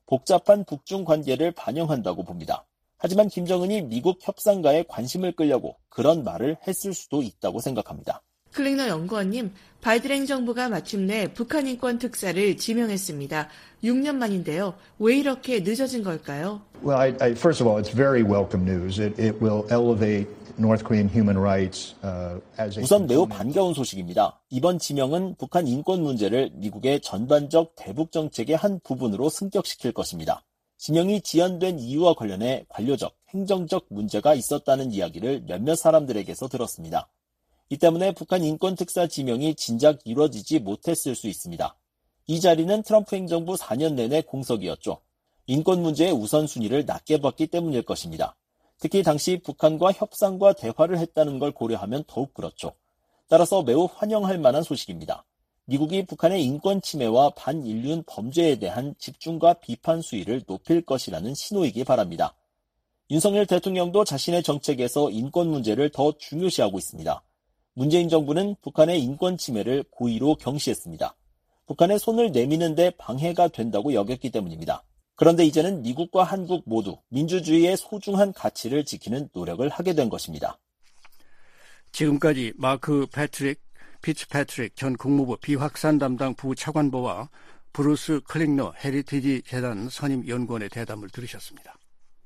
복잡한 북중 관계를 반영한다고 봅니다. 하지만 김정은이 미국 협상가에 관심을 끌려고 그런 말을 했을 수도 있다고 생각합니다. 클링너 연구원님, 바이든 행정부가 마침내 북한 인권 특사를 지명했습니다. 6년 만인데요. 왜 이렇게 늦어진 걸까요? Well, first of all, it's very welcome news. It will elevate North Korean human rights as a 우선 매우 반가운 소식입니다. 이번 지명은 북한 인권 문제를 미국의 전반적 대북 정책의 한 부분으로 승격시킬 것입니다. 지명이 지연된 이유와 관련해 관료적, 행정적 문제가 있었다는 이야기를 몇몇 사람들에게서 들었습니다. 이 때문에 북한 인권 특사 지명이 진작 이루어지지 못했을 수 있습니다. 이 자리는 트럼프 행정부 4년 내내 공석이었죠. 인권 문제의 우선순위를 낮게 봤기 때문일 것입니다. 특히 당시 북한과 협상과 대화를 했다는 걸 고려하면 더욱 그렇죠. 따라서 매우 환영할 만한 소식입니다. 미국이 북한의 인권 침해와 반인륜 범죄에 대한 집중과 비판 수위를 높일 것이라는 신호이기 바랍니다. 윤석열 대통령도 자신의 정책에서 인권 문제를 더 중요시하고 있습니다. 문재인 정부는 북한의 인권 침해를 고의로 경시했습니다. 북한의 손을 내미는 데 방해가 된다고 여겼기 때문입니다. 그런데 이제는 미국과 한국 모두 민주주의의 소중한 가치를 지키는 노력을 하게 된 것입니다. 지금까지 마크 피츠패트릭 전 국무부 비확산 담당 부차관보와 브루스 클링너 헤리티지 재단 선임 연구원의 대담을 들으셨습니다.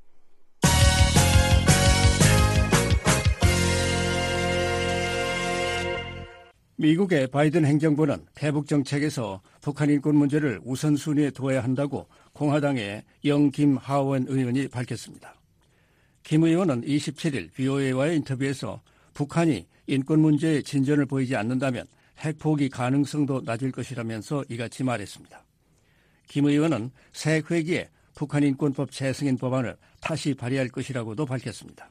미국의 바이든 행정부는 대북 정책에서 북한 인권 문제를 우선순위에 둬야 한다고 공화당의 영김하원 의원이 밝혔습니다. 김 의원은 27일 VOA와의 인터뷰에서 북한이 인권 문제에 진전을 보이지 않는다면 핵포기 가능성도 낮을 것이라면서 이같이 말했습니다. 김 의원은 새 회기에 북한 인권법 재승인 법안을 다시 발의할 것이라고도 밝혔습니다.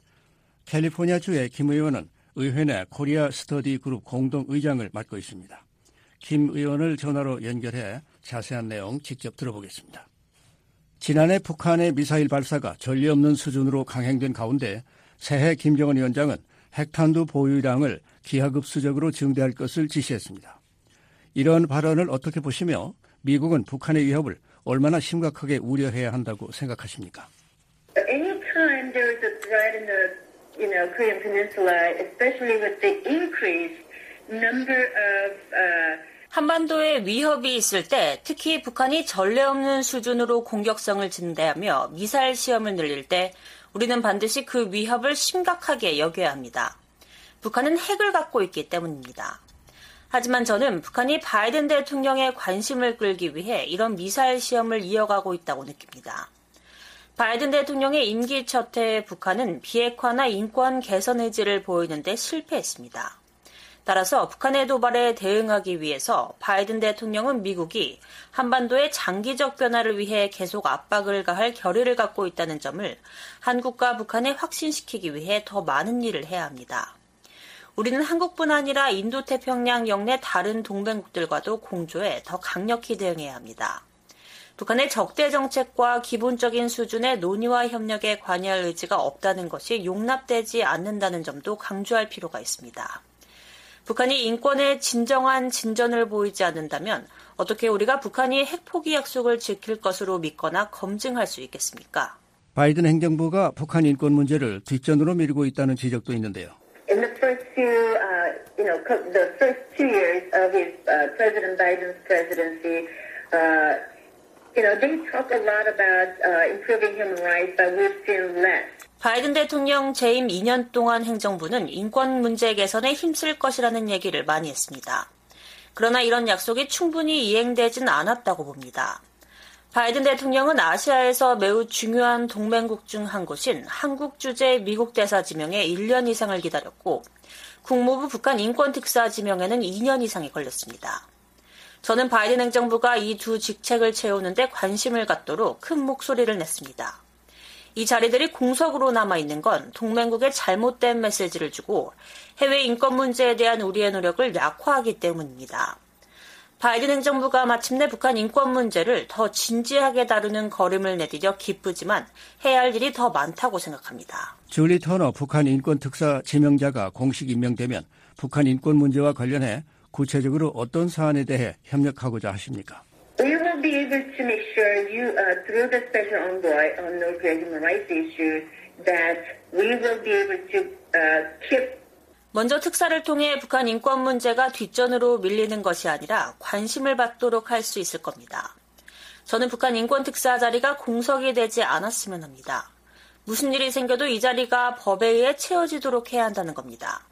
캘리포니아주의 김 의원은 의회 내 코리아 스터디 그룹 공동의장을 맡고 있습니다. 김 의원을 전화로 연결해 자세한 내용 직접 들어보겠습니다. 지난해 북한의 미사일 발사가 전례 없는 수준으로 강행된 가운데 새해 김정은 위원장은 핵탄두 보유량을 기하급수적으로 증대할 것을 지시했습니다. 이런 발언을 어떻게 보시며 미국은 북한의 위협을 얼마나 심각하게 우려해야 한다고 생각하십니까? Anytime there is a threat in the Korean Peninsula, especially with the increased number of 한반도에 위협이 있을 때, 특히 북한이 전례 없는 수준으로 공격성을 증대하며 미사일 시험을 늘릴 때 우리는 반드시 그 위협을 심각하게 여겨야 합니다. 북한은 핵을 갖고 있기 때문입니다. 하지만 저는 북한이 바이든 대통령의 관심을 끌기 위해 이런 미사일 시험을 이어가고 있다고 느낍니다. 바이든 대통령의 임기 첫 해에 북한은 비핵화나 인권 개선 의지를 보이는데 실패했습니다. 따라서 북한의 도발에 대응하기 위해서 바이든 대통령은 미국이 한반도의 장기적 변화를 위해 계속 압박을 가할 결의를 갖고 있다는 점을 한국과 북한에 확신시키기 위해 더 많은 일을 해야 합니다. 우리는 한국뿐 아니라 인도태평양 영내 다른 동맹국들과도 공조해 더 강력히 대응해야 합니다. 북한의 적대 정책과 기본적인 수준의 논의와 협력에 관여할 의지가 없다는 것이 용납되지 않는다는 점도 강조할 필요가 있습니다. 북한이 인권에 진정한 진전을 보이지 않는다면 어떻게 우리가 북한이 핵포기 약속을 지킬 것으로 믿거나 검증할 수 있겠습니까? 바이든 행정부가 북한 인권 문제를 뒷전으로 밀고 있다는 지적도 있는데요. In the first two years of his President Biden's presidency, they talk a lot about improving human rights, but we've seen less. 바이든 대통령 재임 2년 동안 행정부는 인권 문제 개선에 힘쓸 것이라는 얘기를 많이 했습니다. 그러나 이런 약속이 충분히 이행되진 않았다고 봅니다. 바이든 대통령은 아시아에서 매우 중요한 동맹국 중 한 곳인 한국 주재 미국 대사 지명에 1년 이상을 기다렸고 국무부 북한 인권특사 지명에는 2년 이상이 걸렸습니다. 저는 바이든 행정부가 이 두 직책을 채우는데 관심을 갖도록 큰 목소리를 냈습니다. 이 자리들이 공석으로 남아있는 건 동맹국에 잘못된 메시지를 주고 해외 인권 문제에 대한 우리의 노력을 약화하기 때문입니다. 바이든 행정부가 마침내 북한 인권 문제를 더 진지하게 다루는 걸음을 내디뎌 기쁘지만 해야 할 일이 더 많다고 생각합니다. 줄리 터너 북한 인권 특사 지명자가 공식 임명되면 북한 인권 문제와 관련해 구체적으로 어떤 사안에 대해 협력하고자 하십니까? We will be able to make sure through the special envoy on North Korean human rights issues, that we will be able to keep. 먼저 특사를 통해 북한 인권 문제가 뒷전으로 밀리는 것이 아니라 관심을 받도록 할 수 있을 겁니다. 저는 북한 인권 특사 자리가 공석이 되지 않았으면 합니다. 무슨 일이 생겨도 이 자리가 법에 의해 채워지도록 해야 한다는 겁니다.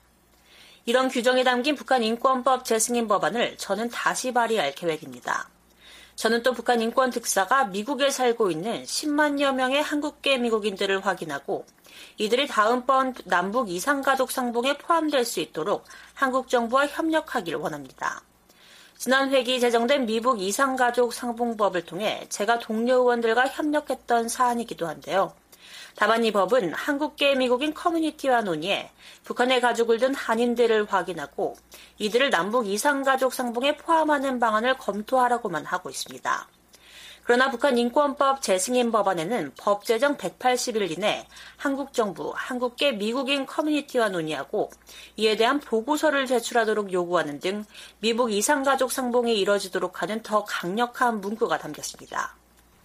이런 규정이 담긴 북한 인권법 재승인 법안을 저는 다시 발의할 계획입니다. 저는 또 북한 인권 특사가 미국에 살고 있는 10만여 명의 한국계 미국인들을 확인하고 이들이 다음번 남북 이산가족 상봉에 포함될 수 있도록 한국 정부와 협력하길 원합니다. 지난 회기 제정된 미북 이산가족 상봉법을 통해 제가 동료 의원들과 협력했던 사안이기도 한데요. 다만 이 법은 한국계 미국인 커뮤니티와 논의해 북한에 가족을 둔 한인들을 확인하고 이들을 남북 이산가족 상봉에 포함하는 방안을 검토하라고만 하고 있습니다. 그러나 북한 인권법 재승인 법안에는 법 제정 180일 이내 한국 정부, 한국계 미국인 커뮤니티와 논의하고 이에 대한 보고서를 제출하도록 요구하는 등 미북 이산가족 상봉이 이뤄지도록 하는 더 강력한 문구가 담겼습니다.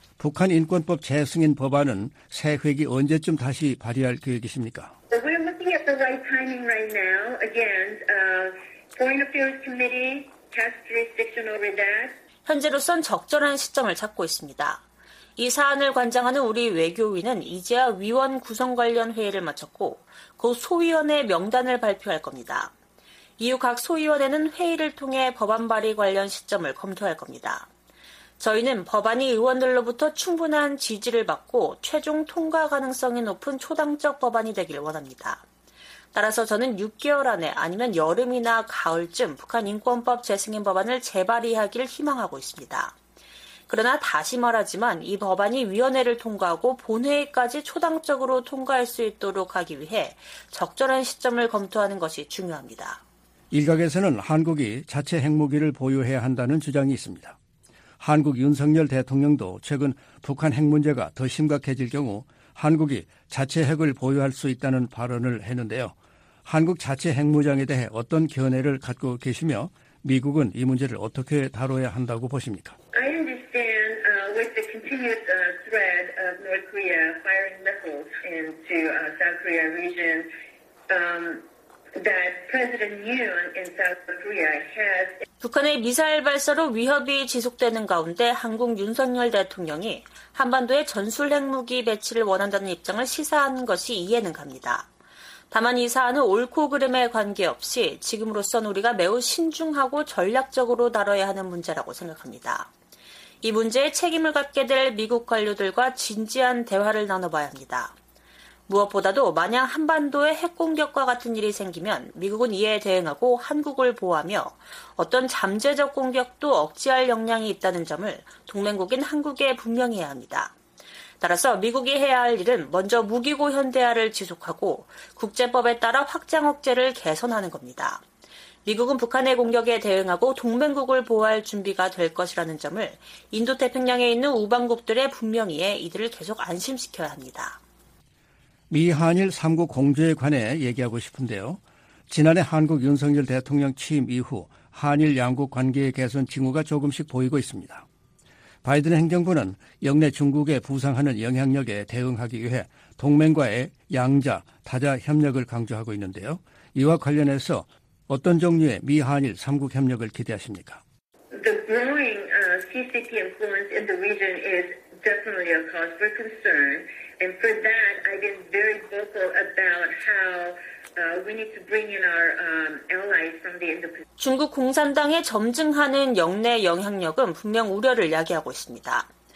북한 인권법 재승인 법안은 새 회기 언제쯤 다시 발의할 계획이십니까? We're looking at the right timing right now. Again, Foreign Affairs Committee has jurisdiction over that. 현재로선 적절한 시점을 찾고 있습니다. 이 사안을 관장하는 우리 외교위는 이제야 위원 구성 관련 회의를 마쳤고 곧 소위원회 명단을 발표할 겁니다. 이후 각 소위원회는 회의를 통해 법안 발의 관련 시점을 검토할 겁니다. 저희는 법안이 의원들로부터 충분한 지지를 받고 최종 통과 가능성이 높은 초당적 법안이 되길 원합니다. 따라서 저는 6개월 안에 아니면 여름이나 가을쯤 북한 인권법 재승인 법안을 재발의하기를 희망하고 있습니다. 그러나 다시 말하지만 이 법안이 위원회를 통과하고 본회의까지 초당적으로 통과할 수 있도록 하기 위해 적절한 시점을 검토하는 것이 중요합니다. 일각에서는 한국이 자체 핵무기를 보유해야 한다는 주장이 있습니다. 한국 윤석열 대통령도 최근 북한 핵 문제가 더 심각해질 경우 한국이 자체 핵을 보유할 수 있다는 발언을 했는데요. 한국 자체 핵무장에 대해 어떤 견해를 갖고 계시며 미국은 이 문제를 어떻게 다뤄야 한다고 보십니까? I understand with the continued threat of North Korea firing missiles into South Korea region that President Yoon in South Korea has. 북한의 미사일 발사로 위협이 지속되는 가운데 한국 윤석열 대통령이 한반도에 전술 핵무기 배치를 원한다는 입장을 시사하는 것이 이해는 갑니다. 다만 이 사안은 옳고 그름에 관계없이 지금으로선 우리가 매우 신중하고 전략적으로 다뤄야 하는 문제라고 생각합니다. 이 문제에 책임을 갖게 될 미국 관료들과 진지한 대화를 나눠봐야 합니다. 무엇보다도 만약 한반도에 핵공격과 같은 일이 생기면 미국은 이에 대응하고 한국을 보호하며 어떤 잠재적 공격도 억제할 역량이 있다는 점을 동맹국인 한국에 분명히 해야 합니다. 따라서 미국이 해야 할 일은 먼저 무기고 현대화를 지속하고 국제법에 따라 확장 억제를 개선하는 겁니다. 미국은 북한의 공격에 대응하고 동맹국을 보호할 준비가 될 것이라는 점을 인도태평양에 있는 우방국들에 분명히 해 이들을 계속 안심시켜야 합니다. 미 한일 3국 공조에 관해 얘기하고 싶은데요. 지난해 한국 윤석열 대통령 취임 이후 한일 양국 관계의 개선 징후가 조금씩 보이고 있습니다. 바이든 행정부는 역내 중국에 부상하는 영향력에 대응하기 위해 동맹과의 양자, 다자 협력을 강조하고 있는데요. 이와 관련해서 어떤 종류의 미 한일 3국 협력을 기대하십니까? The growing CCP influence in the region is definitely a cause for concern. And for that, I've been very vocal about how we need to bring in our allies from the Indo-Pacific. 중국 공산당의 점증하는 역내 영향력은 분명 우려를 야기하고 있습니다.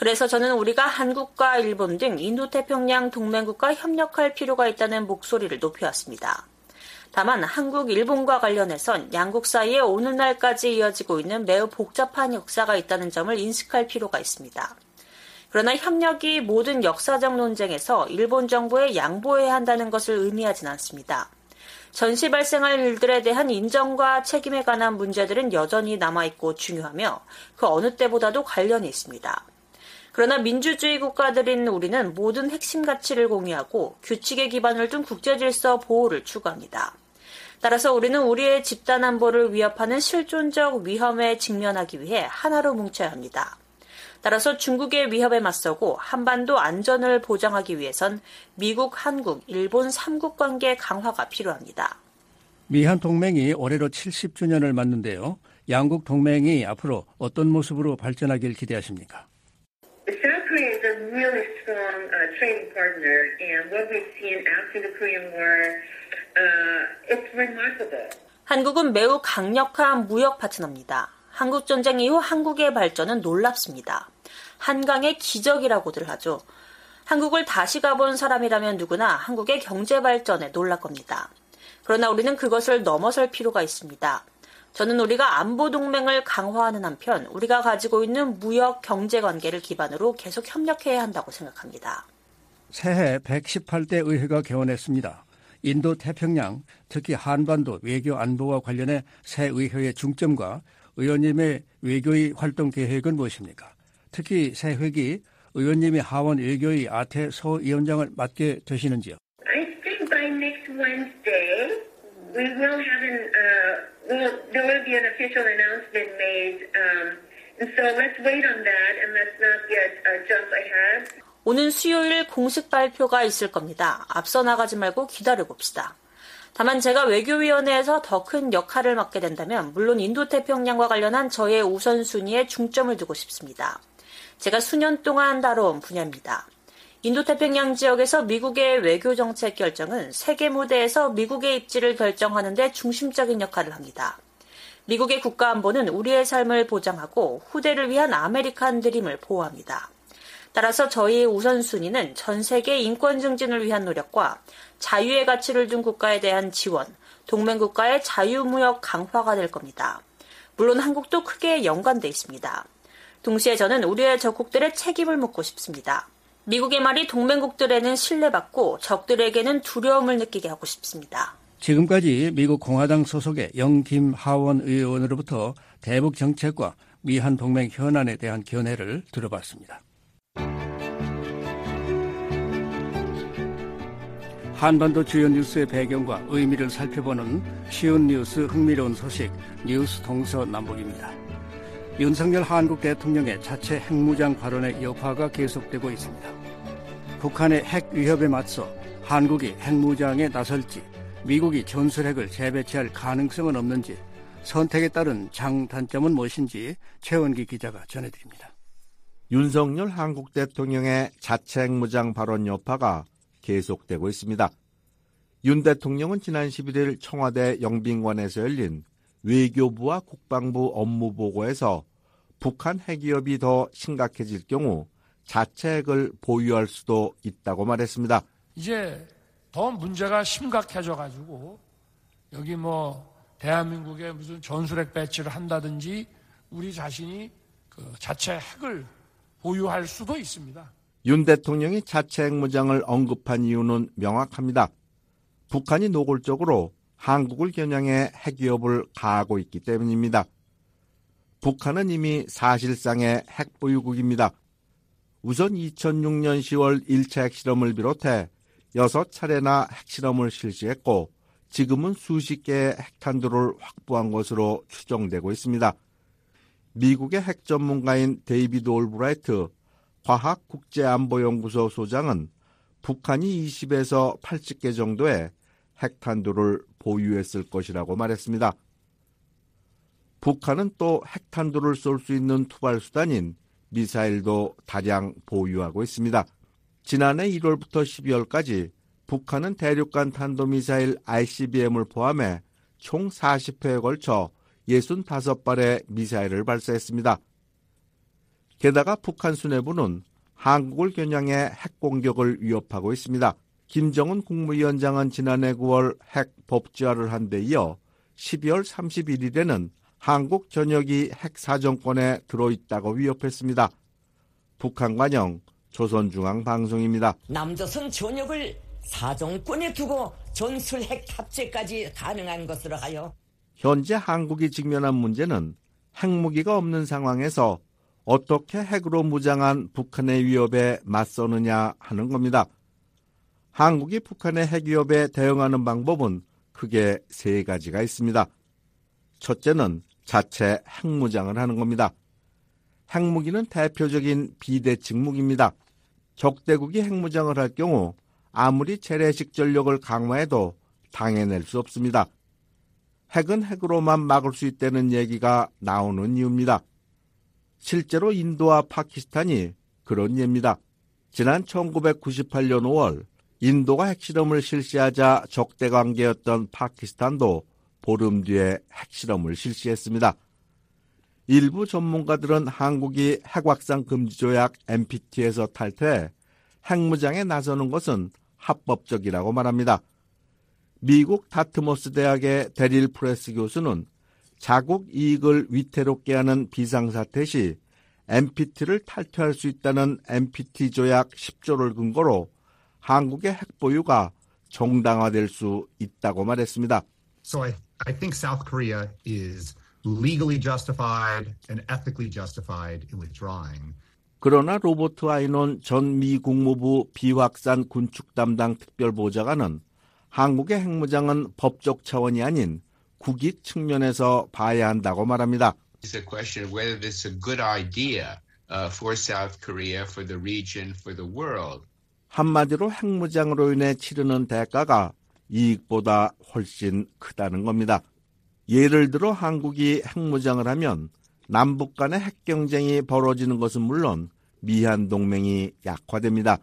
그래서 저는 우리가 한국과 일본 등 인도태평양 동맹국과 협력할 필요가 있다는 목소리를 높여왔습니다. 다만 한국, 일본과 관련해선 양국 사이에 오늘날까지 이어지고 있는 매우 복잡한 역사가 있다는 점을 인식할 필요가 있습니다. 그러나 협력이 모든 역사적 논쟁에서 일본 정부에 양보해야 한다는 것을 의미하진 않습니다. 전시 발생할 일들에 대한 인정과 책임에 관한 문제들은 여전히 남아있고 중요하며 그 어느 때보다도 관련이 있습니다. 그러나 민주주의 국가들인 우리는 모든 핵심 가치를 공유하고 규칙에 기반을 둔 국제질서 보호를 추구합니다. 따라서 우리는 우리의 집단 안보를 위협하는 실존적 위험에 직면하기 위해 하나로 뭉쳐야 합니다. 따라서 중국의 위협에 맞서고 한반도 안전을 보장하기 위해선 미국, 한국, 일본 3국 관계 강화가 필요합니다. 미한 동맹이 올해로 70주년을 맞는데요. 양국 동맹이 앞으로 어떤 모습으로 발전하길 기대하십니까? South Korea is a really strong trading partner, and what we've seen after the Korean War, it's remarkable. 한국은 매우 강력한 무역 파트너입니다. 한국 전쟁 이후 한국의 발전은 놀랍습니다. 한강의 기적이라고들 하죠. 한국을 다시 가본 사람이라면 누구나 한국의 경제 발전에 놀랄 겁니다. 그러나 우리는 그것을 넘어설 필요가 있습니다. 저는 우리가 안보 동맹을 강화하는 한편 우리가 가지고 있는 무역 경제 관계를 기반으로 계속 협력해야 한다고 생각합니다. 새해 118대 의회가 개원했습니다. 인도 태평양, 특히 한반도 외교 안보와 관련해 새 의회의 중점과 의원님의 외교의 활동 계획은 무엇입니까? 특히 새 회기 의원님이 하원 외교의 아태 소위원장을 맡게 되시는지요? I think by next Wednesday we will have there will be an official announcement made, and so let's wait on that and let's not get jump ahead. 오는 수요일 공식 발표가 있을 겁니다. 앞서 나가지 말고 기다려봅시다. 다만 제가 외교위원회에서 더 큰 역할을 맡게 된다면 물론 인도태평양과 관련한 저의 우선순위에 중점을 두고 싶습니다. 제가 수년 동안 다뤄온 분야입니다. 인도태평양 지역에서 미국의 외교정책 결정은 세계 무대에서 미국의 입지를 결정하는 데 중심적인 역할을 합니다. 미국의 국가안보는 우리의 삶을 보장하고 후대를 위한 아메리칸 드림을 보호합니다. 따라서 저희의 우선순위는 전 세계 인권 증진을 위한 노력과 자유의 가치를 둔 국가에 대한 지원, 동맹국가의 자유무역 강화가 될 겁니다. 물론 한국도 크게 연관돼 있습니다. 동시에 저는 우리의 적국들의 책임을 묻고 싶습니다. 미국의 말이 동맹국들에는 신뢰받고 적들에게는 두려움을 느끼게 하고 싶습니다. 지금까지 미국 공화당 소속의 영김 하원 의원으로부터 대북 정책과 미한 동맹 현안에 대한 견해를 들어봤습니다. 한반도 주요 뉴스의 배경과 의미를 살펴보는 쉬운 뉴스 흥미로운 소식 뉴스 동서남북입니다. 윤석열 한국 대통령의 자체 핵무장 발언의 여파가 계속되고 있습니다. 북한의 핵 위협에 맞서 한국이 핵무장에 나설지 미국이 전술핵을 재배치할 가능성은 없는지 선택에 따른 장단점은 무엇인지 최원기 기자가 전해드립니다. 윤석열 한국 대통령의 자체 핵무장 발언 여파가 계속되고 있습니다. 윤 대통령은 지난 11일 청와대 영빈관에서 열린 외교부와 국방부 업무보고에서 북한 핵위협이 더 심각해질 경우 자체 핵을 보유할 수도 있다고 말했습니다. 이제 더 문제가 심각해져가지고 여기 대한민국에 무슨 전술핵 배치를 한다든지 우리 자신이 그 자체 핵을 보유할 수도 있습니다. 윤 대통령이 자체 핵무장을 언급한 이유는 명확합니다. 북한이 노골적으로 한국을 겨냥해 핵위협을 가하고 있기 때문입니다. 북한은 이미 사실상의 핵보유국입니다. 우선 2006년 10월 1차 핵실험을 비롯해 6차례나 핵실험을 실시했고 지금은 수십 개의 핵탄두를 확보한 것으로 추정되고 있습니다. 미국의 핵 전문가인 데이비드 올브라이트 과학국제안보연구소 소장은 북한이 20에서 80개 정도의 핵탄두를 보유했을 것이라고 말했습니다. 북한은 또 핵탄두를 쏠 수 있는 투발수단인 미사일도 다량 보유하고 있습니다. 지난해 1월부터 12월까지 북한은 대륙간 탄도미사일 ICBM을 포함해 총 40회에 걸쳐 65발의 미사일을 발사했습니다. 게다가 북한 수뇌부는 한국을 겨냥해 핵공격을 위협하고 있습니다. 김정은 국무위원장은 지난해 9월 핵 법제화를 한 데 이어 12월 31일에는 한국 전역이 핵 사정권에 들어있다고 위협했습니다. 북한 관영 조선중앙방송입니다. 남조선 전역을 사정권에 두고 전술 핵 탑재까지 가능한 것으로 하여 현재 한국이 직면한 문제는 핵무기가 없는 상황에서 어떻게 핵으로 무장한 북한의 위협에 맞서느냐 하는 겁니다. 한국이 북한의 핵 위협에 대응하는 방법은 크게 세 가지가 있습니다. 첫째는 자체 핵무장을 하는 겁니다. 핵무기는 대표적인 비대칭 무기입니다. 적대국이 핵무장을 할 경우 아무리 재래식 전력을 강화해도 당해낼 수 없습니다. 핵은 핵으로만 막을 수 있다는 얘기가 나오는 이유입니다. 실제로 인도와 파키스탄이 그런 예입니다. 지난 1998년 5월 인도가 핵실험을 실시하자 적대관계였던 파키스탄도 보름 뒤에 핵실험을 실시했습니다. 일부 전문가들은 한국이 핵확산 금지조약 NPT에서 탈퇴해 핵무장에 나서는 것은 합법적이라고 말합니다. 미국 다트머스 대학의 데릴 프레스 교수는 자국 이익을 위태롭게 하는 비상사태 시 NPT를 탈퇴할 수 있다는 NPT 조약 10조를 근거로 한국의 핵 보유가 정당화될 수 있다고 말했습니다. So I think South Korea is legally justified and ethically justified in withdrawing. 그러나 로버트 아이논 전 미 국무부 비확산 군축 담당 특별보좌관은 한국의 핵무장은 법적 차원이 아닌 국익 측면에서 봐야 한다고 말합니다. It's a question of whether this is a good idea for South Korea, for the region, for the world. 한마디로 핵무장으로 인해 치르는 대가가 이익보다 훨씬 크다는 겁니다. 예를 들어 한국이 핵무장을 하면 남북 간의 핵 경쟁이 벌어지는 것은 물론 미한 동맹이 약화됩니다.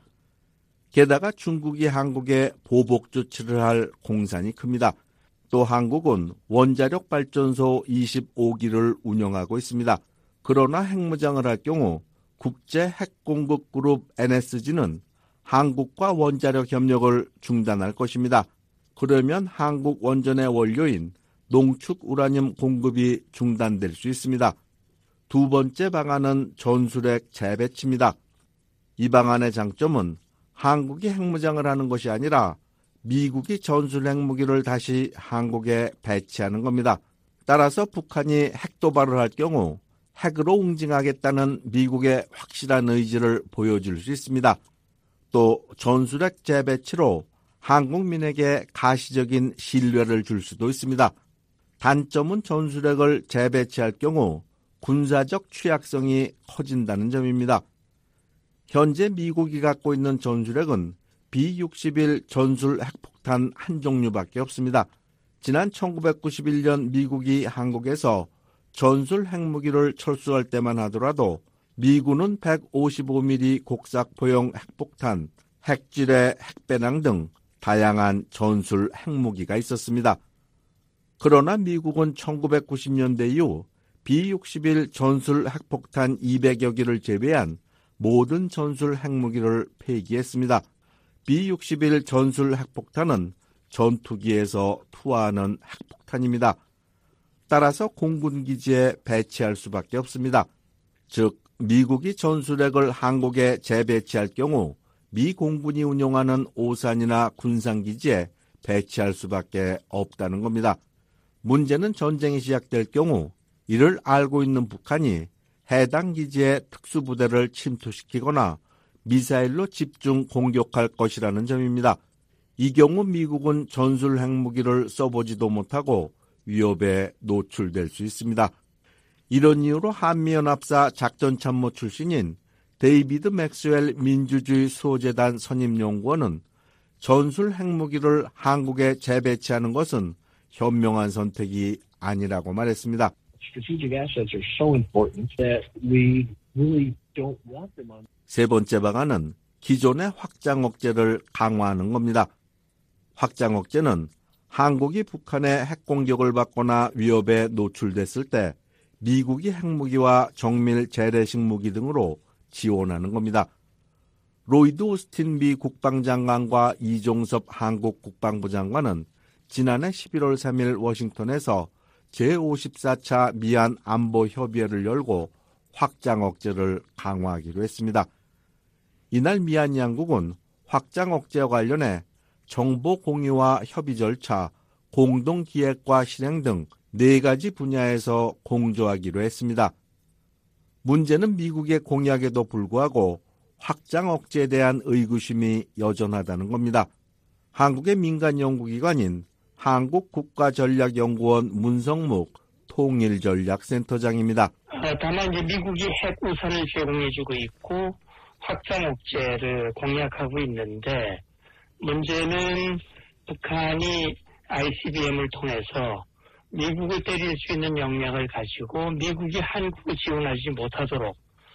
게다가 중국이 한국에 보복 조치를 할 공산이 큽니다. 또 한국은 원자력 발전소 25기를 운영하고 있습니다. 그러나 핵무장을 할 경우 국제 핵공급 그룹 NSG는 한국과 원자력 협력을 중단할 것입니다. 그러면 한국 원전의 원료인 농축 우라늄 공급이 중단될 수 있습니다. 두 번째 방안은 전술핵 재배치입니다. 이 방안의 장점은 한국이 핵무장을 하는 것이 아니라 미국이 전술핵 무기를 다시 한국에 배치하는 겁니다. 따라서 북한이 핵도발을 할 경우 핵으로 응징하겠다는 미국의 확실한 의지를 보여줄 수 있습니다. 또 전술핵 재배치로 한국민에게 가시적인 신뢰를 줄 수도 있습니다. 단점은 전술핵을 재배치할 경우 군사적 취약성이 커진다는 점입니다. 현재 미국이 갖고 있는 전술핵은 B-61 전술 핵폭탄 한 종류밖에 없습니다. 지난 1991년 미국이 한국에서 전술 핵무기를 철수할 때만 하더라도 미군은 155mm 곡삭포용 핵폭탄, 핵지뢰, 핵배낭 등 다양한 전술 핵무기가 있었습니다. 그러나 미국은 1990년대 이후 B-61 전술 핵폭탄 200여 기를 제외한 모든 전술 핵무기를 폐기했습니다. B-61 전술 핵폭탄은 전투기에서 투하하는 핵폭탄입니다. 따라서 공군기지에 배치할 수밖에 없습니다. 즉 미국이 전술핵을 한국에 재배치할 경우 미 공군이 운영하는 오산이나 군산기지에 배치할 수밖에 없다는 겁니다. 문제는 전쟁이 시작될 경우 이를 알고 있는 북한이 해당 기지에 특수부대를 침투시키거나 미사일로 집중 공격할 것이라는 점입니다. 이 경우 미국은 전술 핵무기를 써보지도 못하고 위협에 노출될 수 있습니다. 이런 이유로 한미연합사 작전참모 출신인 데이비드 맥스웰 민주주의 수호재단 선임연구원은 전술 핵무기를 한국에 재배치하는 것은 현명한 선택이 아니라고 말했습니다. 세 번째 방안은 기존의 확장 억제를 강화하는 겁니다. 확장 억제는 한국이 북한의 핵공격을 받거나 위협에 노출됐을 때 미국이 핵무기와 정밀 재래식 무기 등으로 지원하는 겁니다. 로이드 오스틴 미 국방장관과 이종섭 한국 국방부 장관은 지난해 11월 3일 워싱턴에서 제54차 미안 안보 협의회를 열고 확장 억제를 강화하기로 했습니다. 이날 미안 양국은 확장 억제와 관련해 정보 공유와 협의 절차, 공동 기획과 실행 등 4가지 분야에서 공조하기로 했습니다. 문제는 미국의 공약에도 불구하고 확장 억제에 대한 의구심이 여전하다는 겁니다. 한국의 민간 연구기관인 한국국가전략연구원 문성묵 통일전략센터장입니다. 다만 이제 미국이 핵 우산을 제공해주고 있고 확장 억제를 공약하고 있는데 문제는 북한이 ICBM을 통해서 미국을 때릴 수 있는 역량을 가지고 미국이 한국을 지원하지 못하도록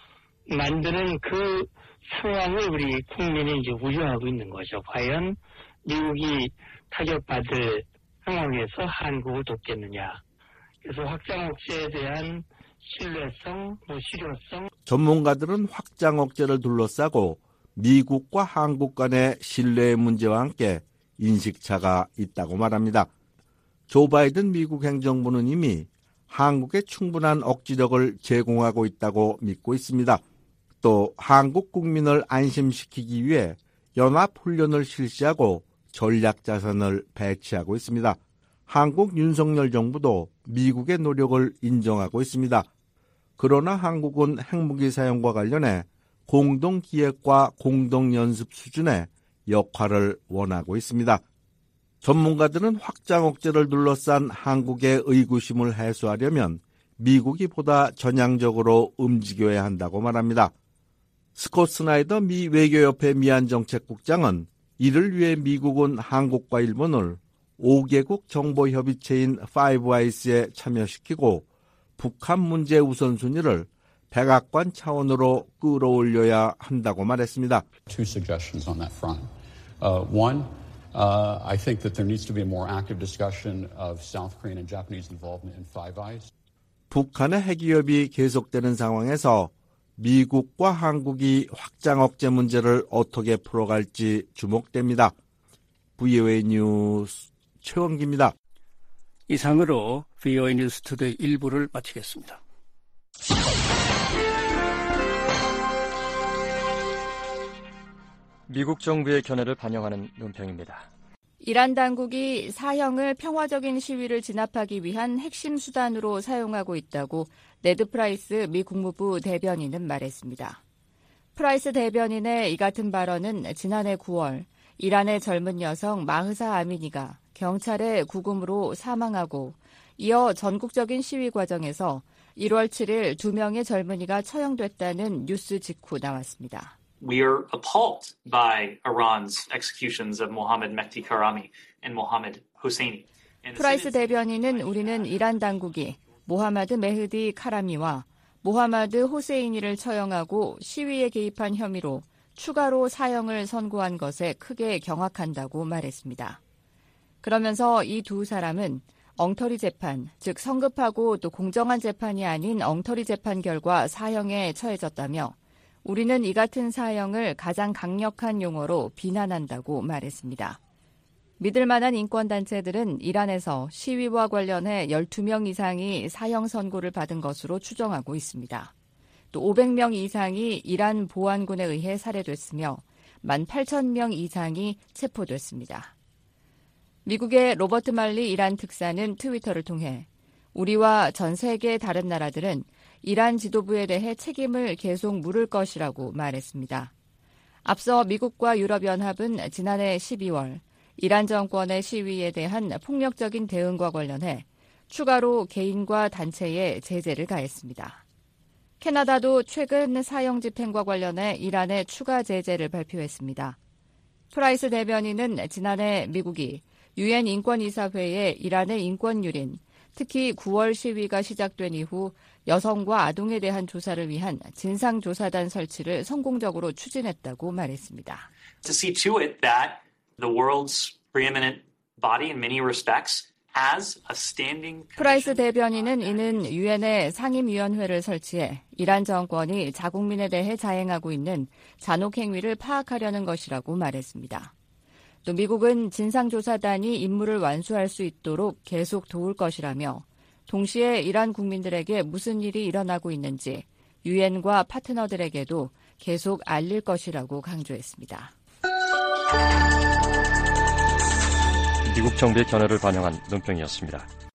만드는 그 상황을 우리 국민이 이제 우려하고 있는 거죠. 과연 미국이 타격받을 상황에서 한국을 돕겠느냐. 그래서 확장 억제에 대한 신뢰성, 실효성. 전문가들은 확장 억제를 둘러싸고 미국과 한국 간의 신뢰의 문제와 함께 인식차가 있다고 말합니다. 조 바이든 미국 행정부는 이미 한국에 충분한 억지력을 제공하고 있다고 믿고 있습니다. 또 한국 국민을 안심시키기 위해 연합훈련을 실시하고 전략자산을 배치하고 있습니다. 한국 윤석열 정부도 미국의 노력을 인정하고 있습니다. 그러나 한국은 핵무기 사용과 관련해 공동기획과 공동연습 수준의 역할을 원하고 있습니다. 전문가들은 확장 억제를 둘러싼 한국의 의구심을 해소하려면 미국이 보다 전향적으로 움직여야 한다고 말합니다. 스콧 스나이더 미 외교협회 미안정책국장은 이를 위해 미국은 한국과 일본을 5개국 정보협의체인 파이브 아이스에 참여시키고 북한 문제 우선순위를 백악관 차원으로 끌어올려야 한다고 말했습니다. Two suggestions on that front. One, I think that there needs to be a more active discussion of South Korean and Japanese involvement in Five Eyes. 북한의 핵위협이 계속되는 상황에서 미국과 한국이 확장 억제 문제를 어떻게 풀어갈지 주목됩니다. VOA 뉴스 최원기입니다. 이상으로 VOA 뉴스 투데이 1부를 마치겠습니다. 미국 정부의 견해를 반영하는 논평입니다. 이란 당국이 사형을 평화적인 시위를 진압하기 위한 핵심 수단으로 사용하고 있다고 네드 프라이스 미 국무부 대변인은 말했습니다. 프라이스 대변인의 이 같은 발언은 지난해 9월 이란의 젊은 여성 마흐사 아미니가 경찰의 구금으로 사망하고 이어 전국적인 시위 과정에서 1월 7일 2명의 젊은이가 처형됐다는 뉴스 직후 나왔습니다. We are appalled by Iran's executions of Mohammad Mehdi Karami and Mohammad Hosseini. 프라이스 대변인은 우리는 이란 당국이 모하마드 메흐디 카라미와 모하마드 호세이니를 처형하고 시위에 개입한 혐의로 추가로 사형을 선고한 것에 크게 경악한다고 말했습니다. 그러면서 이 두 사람은 엉터리 재판, 즉 성급하고 또 공정한 재판이 아닌 엉터리 재판 결과 사형에 처해졌다며 우리는 이 같은 사형을 가장 강력한 용어로 비난한다고 말했습니다. 믿을 만한 인권단체들은 이란에서 시위와 관련해 12명 이상이 사형 선고를 받은 것으로 추정하고 있습니다. 또 500명 이상이 이란 보안군에 의해 살해됐으며 18,000명 이상이 체포됐습니다. 미국의 로버트 말리 이란 특사는 트위터를 통해 우리와 전 세계 다른 나라들은 이란 지도부에 대해 책임을 계속 물을 것이라고 말했습니다. 앞서 미국과 유럽연합은 지난해 12월 이란 정권의 시위에 대한 폭력적인 대응과 관련해 추가로 개인과 단체에 제재를 가했습니다. 캐나다도 최근 사형 집행과 관련해 이란에 추가 제재를 발표했습니다. 프라이스 대변인은 지난해 미국이 유엔 인권이사회에 이란의 인권 유린, 특히 9월 시위가 시작된 이후 여성과 아동에 대한 조사를 위한 진상조사단 설치를 성공적으로 추진했다고 말했습니다. To see to it that the world's preeminent body in many respects 프라이스 대변인은 이는 유엔의 상임위원회를 설치해 이란 정권이 자국민에 대해 자행하고 있는 잔혹 행위를 파악하려는 것이라고 말했습니다. 또 미국은 진상조사단이 임무를 완수할 수 있도록 계속 도울 것이라며 동시에 이란 국민들에게 무슨 일이 일어나고 있는지 유엔과 파트너들에게도 계속 알릴 것이라고 강조했습니다. 미국 정부의 견해를 반영한 논평이었습니다.